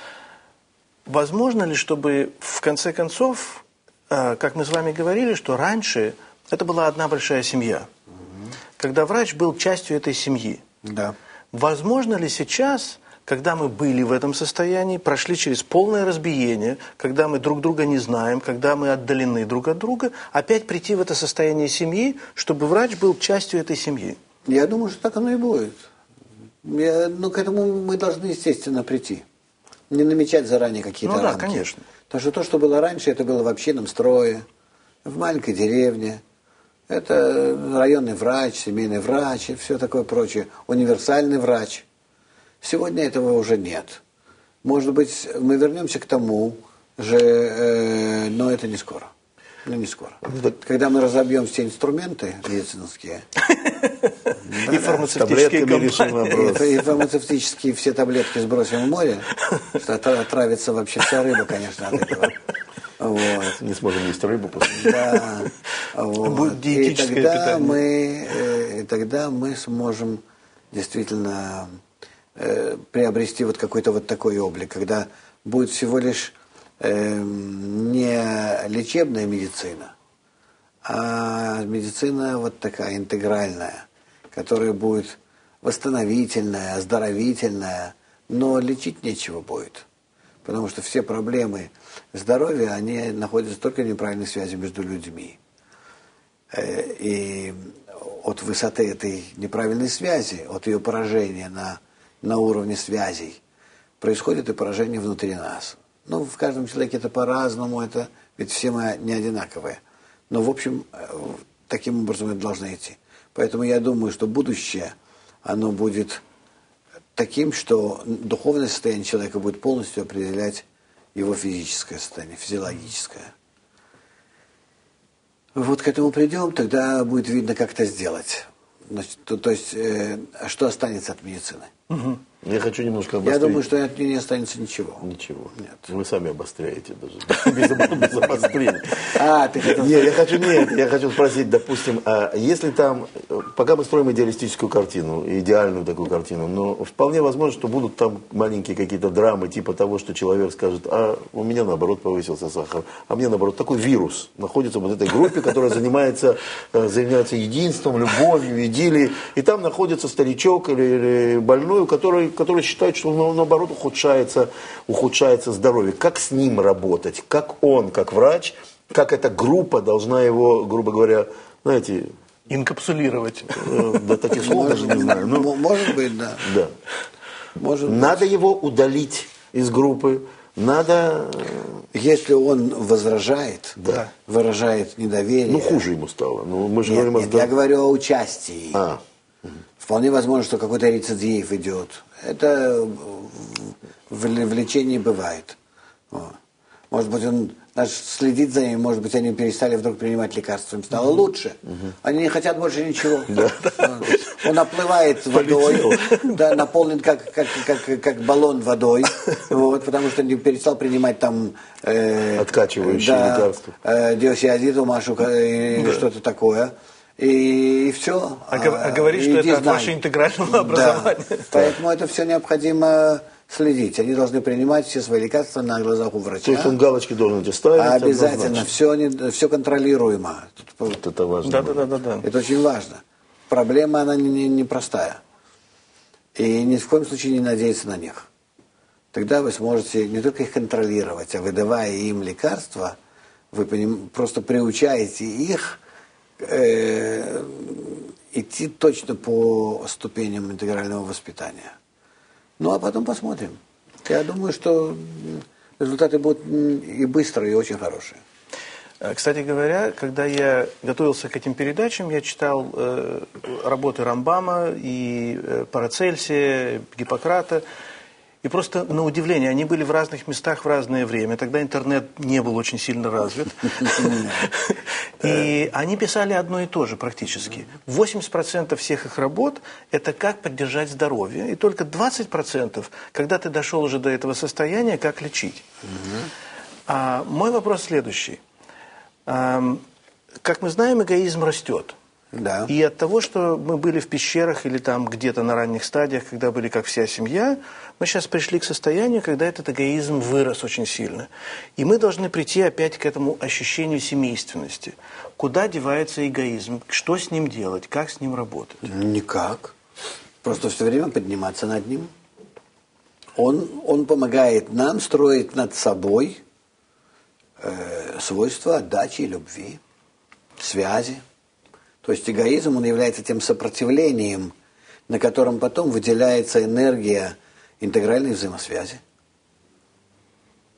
Возможно ли, чтобы в конце концов, как мы с вами говорили, что раньше это была одна большая семья, угу. когда врач был частью этой семьи. Да. Возможно ли сейчас, когда мы были в этом состоянии, прошли через полное разбиение, когда мы друг друга не знаем, когда мы отдалены друг от друга, опять прийти в это состояние семьи, чтобы врач был частью этой семьи? Я думаю, что так оно и будет. Я, ну, к этому мы должны, естественно, прийти. Не намечать заранее какие-то ну, да, рамки. конечно. Потому что то, что было раньше, это было в общинном строе, в маленькой деревне. Это районный врач, семейный врач и все такое прочее. Универсальный врач. Сегодня этого уже нет. Может быть, мы вернемся к тому же, э, но это не скоро. Ну, не скоро. Когда мы разобьем все инструменты медицинские, и фармацевтические компании, и фармацевтические все таблетки сбросим в море, что отравится вообще вся рыба, конечно, от этого. Вот. Не сможем есть рыбу после. Да. Вот. Будет диетическое и тогда питание. Мы, э, и тогда мы сможем действительно э, приобрести вот какой-то вот такой облик, когда будет всего лишь э, не лечебная медицина, а медицина вот такая интегральная, которая будет восстановительная, оздоровительная, но лечить нечего будет. Потому что все проблемы здоровья, они находятся только в неправильной связи между людьми. И от высоты этой неправильной связи, от ее поражения на, на уровне связей, происходит и поражение внутри нас. Ну, в каждом человеке это по-разному, это, ведь все мы не одинаковые. Но, в общем, таким образом это должно идти. Поэтому я думаю, что будущее, оно будет таким, что духовное состояние человека будет полностью определять его физическое состояние, физиологическое. Вот к этому придем, тогда будет видно, как это сделать. Значит, то, то есть, э, что останется от медицины? Угу. Я хочу немножко обострить. Я думаю, что от нее не останется ничего. Ничего. Нет. Вы сами обостряете даже. Без, без обострения. А, ты хотел Нет, я хочу, нет, я хочу спросить, допустим, а если там, пока мы строим идеалистическую картину, идеальную такую картину, но вполне возможно, что будут там маленькие какие-то драмы, типа того, что человек скажет, а у меня наоборот повысился сахар, а мне наоборот такой вирус находится в вот этой группе, которая занимается, занимается единством, любовью, идиллией, и там находится старичок или, или больной, который, который считает, что ну, наоборот ухудшается, ухудшается здоровье. Как с ним работать? Как он, как врач, как эта группа должна его, грубо говоря, знаете... Инкапсулировать. Э, да таких слов даже не знаю. Ну, может быть, да. Да. Может надо быть. его удалить из группы. Надо... Если он возражает, да. выражает недоверие... Ну, хуже ему стало. Ну, мы же нет, говорим нет, о... я говорю о участии. А. Вполне возможно, что какой-то рецидив идет. Это в, в лечении бывает. Вот. Может быть, он даже следит за ними, может быть, они перестали вдруг принимать лекарства, им стало лучше. Они не хотят больше ничего. Он оплывает водой, да, наполнен как, как, как, как баллон водой, вот, потому что не перестал принимать там... Э, откачивающие да, лекарства. Э, диосиазид, машу или да. что-то такое. И, и все. А, а говорит, что это от вашего интегрального образования. Да. Поэтому это все необходимо следить. Они должны принимать все свои лекарства на глазах у врача. То есть он галочки должен эти ставить? А обязательно. Все, они, все контролируемо. Вот это важно. Да, да, да, да. Это очень важно. Проблема, она не, не, не простая. И ни в коем случае не надеяться на них. Тогда вы сможете не только их контролировать, а выдавая им лекарства, вы поним, просто приучаете их Э, идти точно по ступеням интегрального воспитания. Ну, а потом посмотрим. Я думаю, что результаты будут и быстрые, и очень хорошие. Кстати говоря, когда я готовился к этим передачам, я читал э, работы Рамбама и э, Парацельсия, Гиппократа. И просто на удивление, они были в разных местах в разное время. Тогда интернет не был очень сильно развит. И они писали одно и то же практически. восемьдесят процентов всех их работ – это как поддержать здоровье. И только двадцать процентов, когда ты дошел уже до этого состояния, как лечить. А мой вопрос следующий. Как мы знаем, эгоизм растет. Да. И от того, что мы были в пещерах или там где-то на ранних стадиях, когда были как вся семья, мы сейчас пришли к состоянию, когда этот эгоизм вырос очень сильно. И мы должны прийти опять к этому ощущению семейственности. Куда девается эгоизм? Что с ним делать? Как с ним работать? Никак. Просто все время подниматься над ним. Он, он помогает нам строить над собой э, свойства отдачи и любви, связи. То есть эгоизм, он является тем сопротивлением, на котором потом выделяется энергия интегральной взаимосвязи.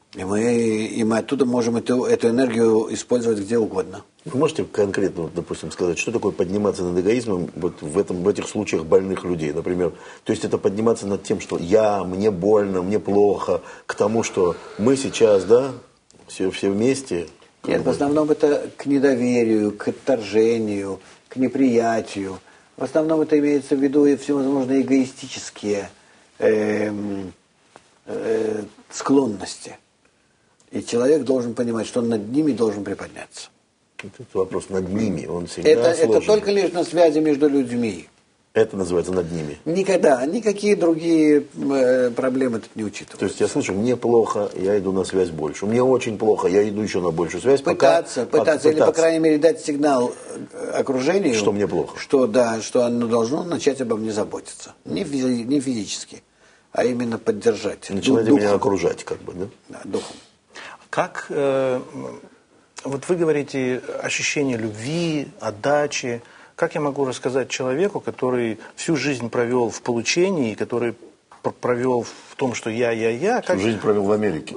И мы, и мы оттуда можем эту, эту энергию использовать где угодно. Вы можете конкретно, вот, допустим, сказать, что такое подниматься над эгоизмом вот в, этом, в этих случаях больных людей, например? То есть это подниматься над тем, что я, мне больно, мне плохо, к тому, что мы сейчас, да, все, все вместе. Нет, в основном это к недоверию, к отторжению, к неприятию. В основном это имеется в виду и всевозможные эгоистические э, э, склонности. И человек должен понимать, что он над ними должен приподняться. Этот вопрос над ними, он всегда Это, сложен. это только лишь на связи между людьми. Это называется над ними. Никогда, никакие другие э, проблемы тут не учитываются. То есть я слышу, мне плохо, я иду на связь больше. Мне очень плохо, я иду еще на большую связь. Пытаться, пока, пытаться, пока, или, по крайней мере, дать сигнал окружению, что мне плохо. Что, да, что оно должно начать обо мне заботиться. Не, физи- не физически, а именно поддержать. Начинайте Духом. меня окружать, как бы, да? Да, духом. Как, э, вот вы говорите, ощущение любви, отдачи. Как я могу рассказать человеку, который всю жизнь провел в получении, который пр- провел в том, что я, я, я. Всю Как... жизнь провел в Америке.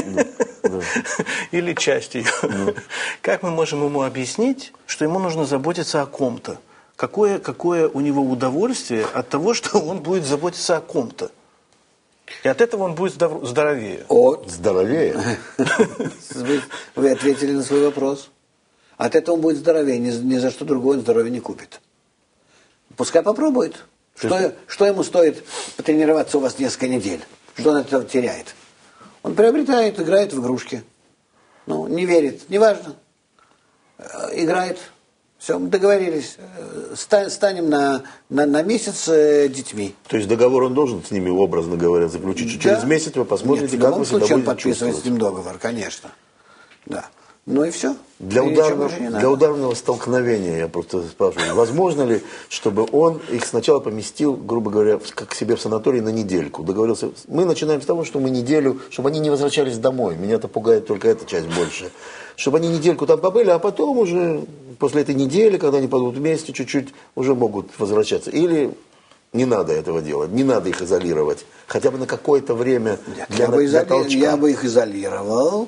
Или часть ее. Как мы можем ему объяснить, что ему нужно заботиться о ком-то? Какое, какое у него удовольствие от того, что он будет заботиться о ком-то? И от этого он будет здоров- здоровее. О, Здоровее. вы, вы ответили на свой вопрос. От этого он будет здоровее, ни, ни за что другое он здоровье не купит. Пускай попробует. Что, что ему стоит потренироваться у вас несколько недель? Что он от этого теряет? Он приобретает, играет в игрушки. Ну, не верит, неважно. Играет. Все, мы договорились. Ста- станем на, на, на месяц э, детьми. То есть договор он должен с ними, образно говоря, заключить, что Да. через месяц вы посмотрите, Нет, как в вы любом себя случае он будете подписывает с чувствовать. ним договор, конечно. Да. Ну и все. Для, И ударного, ничего больше не для надо. ударного столкновения, я просто спрашиваю, возможно ли, чтобы он их сначала поместил, грубо говоря, в- как к себе в санаторий на недельку? Договорился. Мы начинаем с того, что мы неделю, чтобы они не возвращались домой. Меня-то пугает только эта часть больше. Чтобы они недельку там побыли, а потом уже, после этой недели, когда они пойдут вместе, чуть-чуть уже могут возвращаться. Или не надо этого делать, не надо их изолировать. Хотя бы на какое-то время Нет, для, я, бы для изоли- толчка. я бы их изолировал,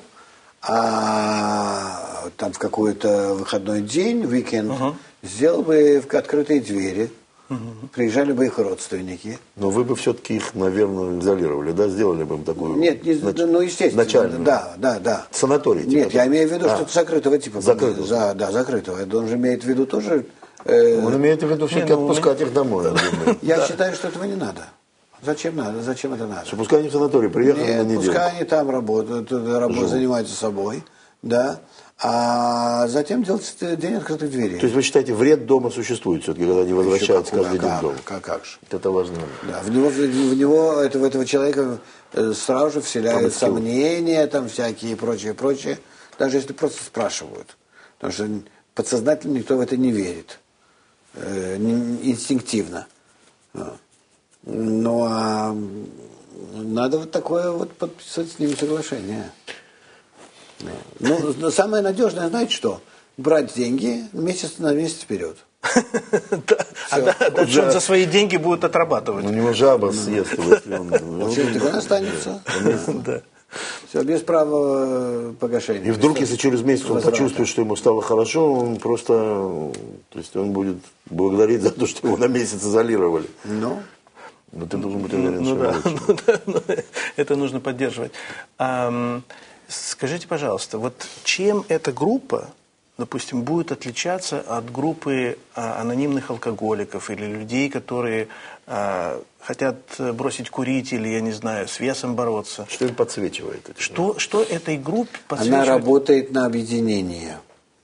а там в какой-то выходной день, уикенд, сделал бы в- открытые двери, приезжали бы их родственники. Но вы бы все-таки их, наверное, изолировали, да? Сделали бы им такую... Нет, не, нач- ну естественно, начальную. да, да, да. Санаторий, типа Нет, я так. имею в виду, А. что это закрытого типа. Закрытого. За, да, закрытого. Это он же имеет в виду тоже. э, Он имеет в виду все-таки Не, ну, отпускать их домой, я думаю. я считаю, что этого не надо. Зачем надо? Зачем это надо? Что пускай они в санаторий приехали на Нет, неделю. пускай они там работают, э, работают, занимаются собой, да, а затем делать день открытых дверей. То есть вы считаете, вред дома существует все-таки, когда они возвращаются Еще каждый какой, день а дома? как, как, как же. Это важно. Да, в него, в него это, в этого человека э, сразу же вселяют Промысел. сомнения, там всякие и прочее, прочее, даже если просто спрашивают. Потому что подсознательно никто в это не верит. Э, не- инстинктивно. А. Ну, а надо вот такое вот подписать с ними соглашение. Да. Ну, но самое надежное, знаете что? Брать деньги месяц на месяц вперед. Да, а да- дальше он за свои деньги будет отрабатывать. У него жаба съест его, если он... Так он останется. Да. Все, без права погашения. И вдруг, Без если через месяц он возврата. почувствует, что ему стало хорошо, он просто... То есть он будет благодарить за то, что его на месяц изолировали. Ну, Но ты должен быть уверен, Ну что да, лучше. ну да, ну, это нужно поддерживать. Ам, скажите, пожалуйста, вот чем эта группа, допустим, будет отличаться от группы а, анонимных алкоголиков или людей, которые а, хотят бросить курить или, я не знаю, с весом бороться? Что им подсвечивает? это? Что, что этой группе она подсвечивает? работает на объединение.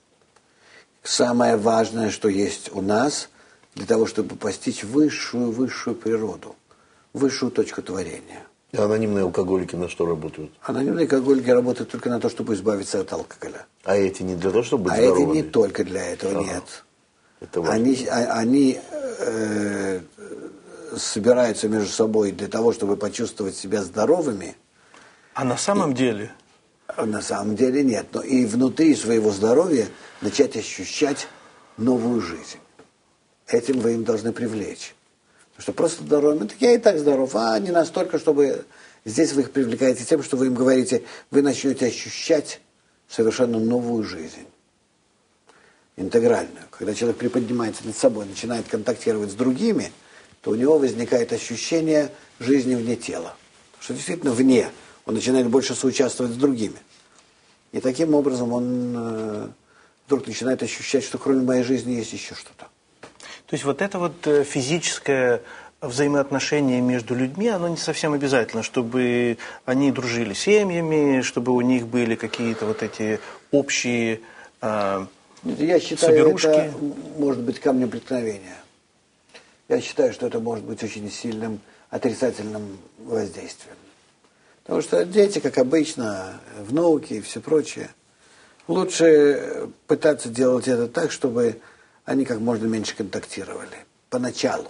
Самое важное, что есть у нас, для того, чтобы постичь высшую, высшую природу, высшую точку творения. И анонимные алкоголики на что работают? Анонимные алкоголики работают только на то, чтобы избавиться от алкоголя. А эти не для того, чтобы быть А эти здоровыми? не только для этого, Ага. нет. Это важно. Они, а- они э, собираются между собой для того, чтобы почувствовать себя здоровыми. А на самом деле... А на самом деле нет. Но и внутри своего здоровья начать ощущать новую жизнь. Этим вы им должны привлечь. Потому что просто здоровье, ну, так я и так здоров, а не настолько, чтобы Здесь вы их привлекаете тем, что вы им говорите, вы начнете ощущать совершенно новую жизнь. Интегральную. Когда человек приподнимается над собой, начинает контактировать с другими, то у него возникает ощущение жизни вне тела. Что действительно вне. Он начинает больше соучаствовать с другими. И таким образом он э, вдруг начинает ощущать, что кроме моей жизни есть еще что-то. То есть вот это вот физическое взаимоотношение между людьми, оно не совсем обязательно, чтобы они дружили семьями, чтобы у них были какие-то вот эти общие э, Я считаю, соберушки. Это может быть камнем преткновения. Я считаю, что это может быть очень сильным отрицательным воздействием. Потому что дети, как обычно, внуки и все прочее, лучше пытаться делать это так, чтобы они как можно меньше контактировали. Поначалу.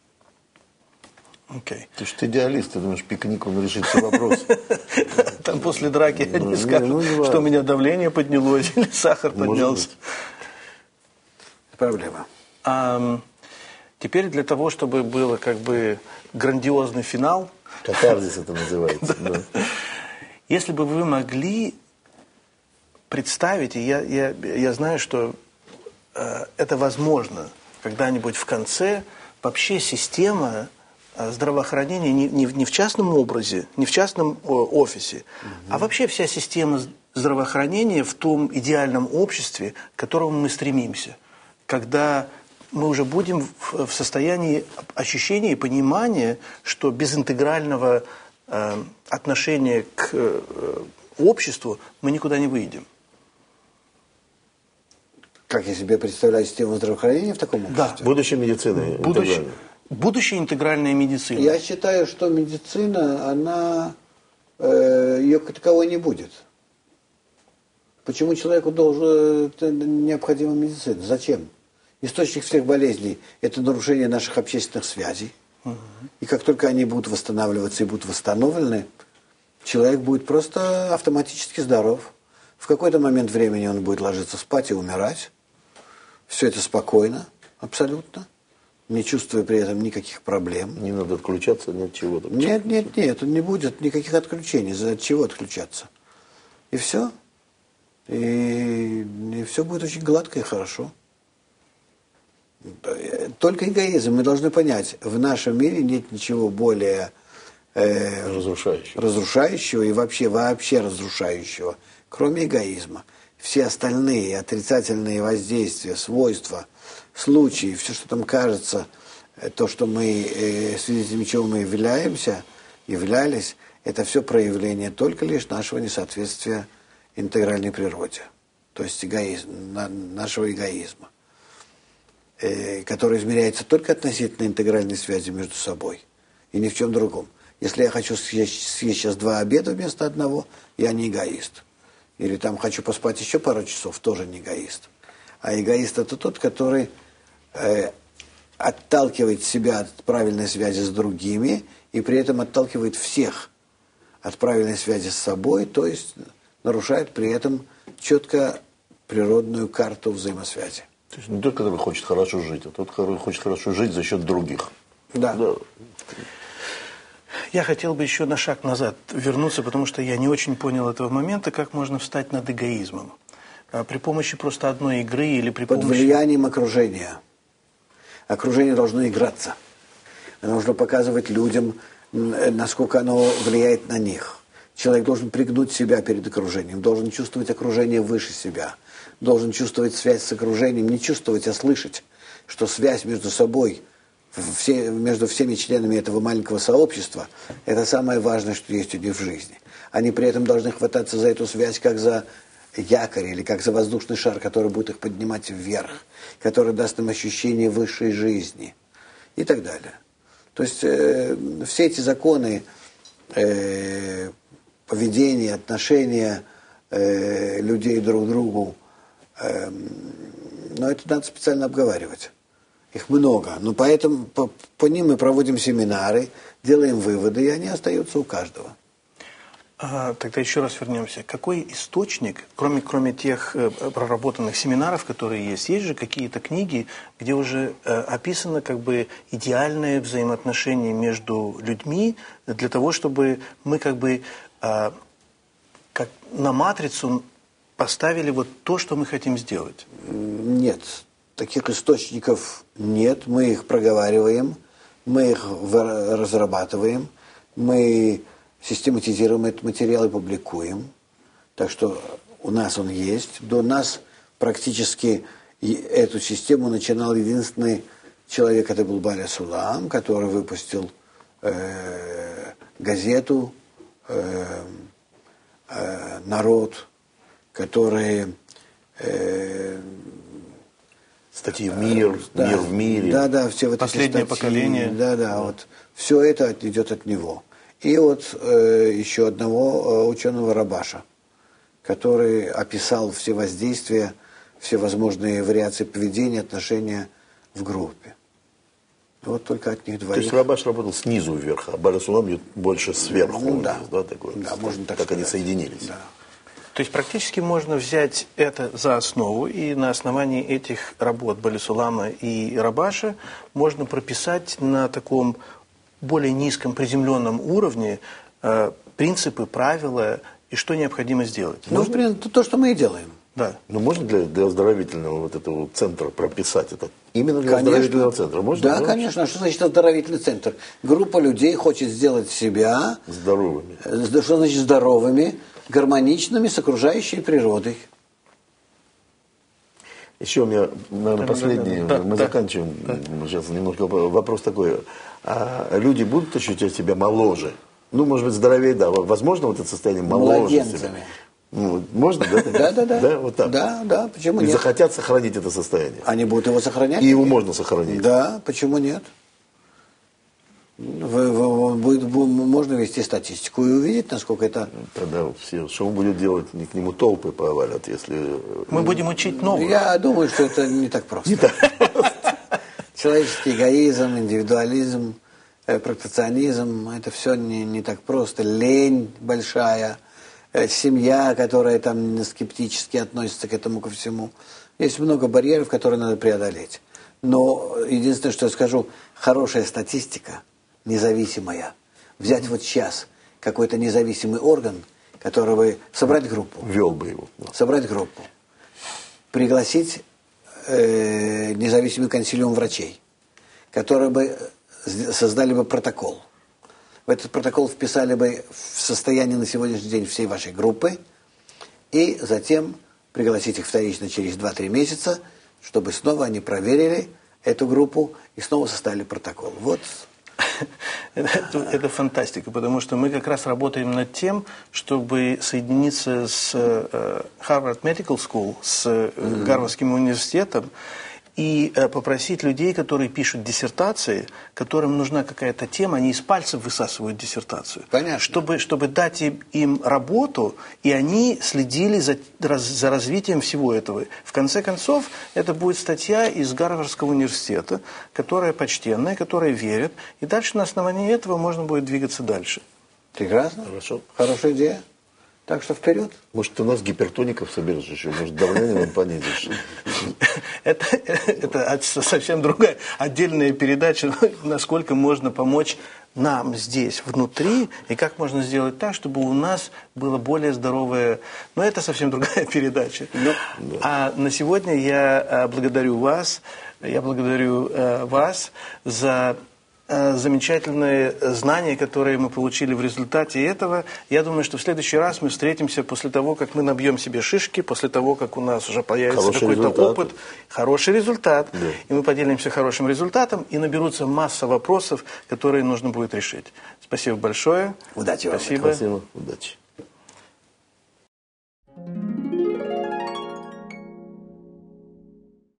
Okay. Ты же идеалист, ты думаешь, пикник, он решит все вопросы. Там после драки они скажут, что у меня давление поднялось или сахар поднялся. Проблема. Теперь для того, чтобы был как бы грандиозный финал. Катарзис это называется. Да. Если бы вы могли представить, и я, я, я знаю, что э, это возможно, когда-нибудь в конце, вообще система э, здравоохранения не, не, не в частном образе, не в частном э, офисе, угу. а вообще вся система здравоохранения в том идеальном обществе, к которому мы стремимся, когда мы уже будем в, в состоянии ощущения и понимания, что без интегрального э, отношения к э, обществу мы никуда не выйдем. Как я себе представляю систему здравоохранения в таком обществе? Да, будущее медицины. Будущее, будущее интегральная медицина. Я считаю, что медицина, она, э, ее как таковой не будет. Почему человеку должен, необходима медицина? Зачем? Источник всех болезней – это нарушение наших общественных связей. Угу. И как только они будут восстанавливаться и будут восстановлены, человек будет просто автоматически здоров. В какой-то момент времени он будет ложиться спать и умирать. Все это спокойно, абсолютно, не чувствуя при этом никаких проблем. Не надо отключаться ни от чего. Нет, нет, нет, не будет никаких отключений. От чего отключаться? И все. И, и все будет очень гладко и хорошо. Только эгоизм. Мы должны понять, в нашем мире нет ничего более э, разрушающего. разрушающего и вообще, вообще разрушающего, кроме эгоизма. Все остальные отрицательные воздействия, свойства, случаи, все, что там кажется, то, что мы, э, свидетелями чего мы являемся, являлись, это все проявление только лишь нашего несоответствия интегральной природе. То есть эгоизм, на, нашего эгоизма, э, который измеряется только относительно интегральной связи между собой и ни в чем другом. Если я хочу съесть, съесть сейчас два обеда вместо одного, я не эгоист. Или там хочу поспать еще пару часов, тоже не эгоист. А эгоист это тот, который э, отталкивает себя от правильной связи с другими и при этом отталкивает всех от правильной связи с собой, то есть нарушает при этом четко природную карту взаимосвязи. То есть не тот, который хочет хорошо жить, а тот, который хочет хорошо жить за счет других. Да. Да. Я хотел бы еще на шаг назад вернуться, потому что я не очень понял этого момента, как можно встать над эгоизмом. При помощи просто одной игры или при Под помощи... влиянием окружения. Окружение должно играться. Оно должно показывать людям, насколько оно влияет на них. Человек должен пригнуть себя перед окружением, должен чувствовать окружение выше себя, должен чувствовать связь с окружением, не чувствовать, а слышать, что связь между собой, все, между всеми членами этого маленького сообщества, это самое важное, что есть у них в жизни. Они при этом должны хвататься за эту связь как за якорь или как за воздушный шар, который будет их поднимать вверх, который даст им ощущение высшей жизни и так далее. То есть э, все эти законы э, поведения, отношения э, людей друг к другу, э, но это надо специально обговаривать. Их много, но поэтому по, по ним мы проводим семинары, делаем выводы, и они остаются у каждого. А, тогда еще раз вернемся. Какой источник, кроме, кроме тех э, проработанных семинаров, которые есть, есть же какие-то книги, где уже э, описано как бы идеальное взаимоотношение между людьми для того, чтобы мы как бы э, как на матрицу поставили вот то, что мы хотим сделать? Нет, таких источников нет. Мы их проговариваем, мы их разрабатываем, мы систематизируем этот материал и публикуем. Так что у нас он есть. До нас практически эту систему начинал единственный человек, это был Баля Сулам, который выпустил э, газету э, э, «Народ», который... Э, статьи «Мир», да, «Мир в мире». Да, да, все вот «Последнее эти статьи, поколение». Да, да, вот. Все это от, идет от него. И вот э, еще одного э, ученого Рабаша, который описал все воздействия, все возможные вариации поведения, отношения в группе. Вот только от них двоих. То есть Рабаш работал снизу вверх, а Баля Сулам больше сверху. Ну, да. Да, такое, да, можно так как сказать. они соединились. Да. То есть практически можно взять это за основу, и на основании этих работ Баля Сулама и Рабаша можно прописать на таком более низком приземленном уровне э, принципы, правила и что необходимо сделать. Ну, Можно? блин, то, что мы и делаем. Да. Ну, можно для, для оздоровительного вот этого центра прописать это? Именно для Конечно. оздоровительного центра можно? Да, конечно. А что значит оздоровительный центр? Группа людей хочет сделать себя Здоровыми. э, что значит здоровыми, гармоничными с окружающей природой. Еще у меня, наверное, Да, последний, да, да. мы Да, заканчиваем, да. Сейчас немножко вопрос такой. А люди будут ощущать себя моложе? Ну, может быть, здоровее, да. Возможно, вот это состояние моложе себя? Младенцами. Ну, можно, да? Да, да, да. Да, вот так. Да, да, почему И нет? захотят сохранить это состояние. Они будут его сохранять? И его можно сохранить. Да, почему нет? Вы, вы, будет, можно вести статистику и увидеть, насколько это... Тогда все, что он будет делать, к нему толпы повалят, если... Мы будем учить новых. Я думаю, что это не так просто. Не так просто. Человеческий эгоизм, индивидуализм, э, протекционизм, это все не, не так просто. Лень большая, э, семья, которая там скептически относится к этому ко всему. Есть много барьеров, которые надо преодолеть. Но единственное, что я скажу, хорошая статистика, независимая. Взять вот сейчас какой-то независимый орган, который бы... Собрать группу. Вел бы его. Да. Собрать группу. Пригласить э, независимый консилиум врачей, которые бы создали бы протокол. В этот протокол вписали бы в состояние на сегодняшний день всей вашей группы, и затем пригласить их вторично через два-три месяца, чтобы снова они проверили эту группу и снова составили протокол. Вот. Это, это фантастика, потому что мы как раз работаем над тем, чтобы соединиться с э, Harvard Medical School, с э, mm-hmm. Гарвардским университетом, и э, попросить людей, которые пишут диссертации, которым нужна какая-то тема, они из пальцев высасывают диссертацию. Понятно. Чтобы, чтобы дать им, им работу, и они следили за, раз, за развитием всего этого. В конце концов, это будет статья из Гарвардского университета, которая почтенная, которая верит, и дальше на основании этого можно будет двигаться дальше. Прекрасно. Хорошо. Хорошая идея. Так что вперед. Может, ты у нас гипертоников соберешь еще, может, давление нам понизишь. Это, это совсем другая отдельная передача, насколько можно помочь нам здесь, внутри, и как можно сделать так, чтобы у нас было более здоровое... Но это совсем другая передача. Но, да. А на сегодня я благодарю вас, я благодарю вас за... замечательные знания, которые мы получили в результате этого. Я думаю, что в следующий раз мы встретимся после того, как мы набьем себе шишки, после того, как у нас уже появится какой-то опыт, хороший результат, да. И мы поделимся хорошим результатом, и наберутся масса вопросов, которые нужно будет решить. Спасибо большое. Удачи вам. Спасибо. Спасибо. Удачи.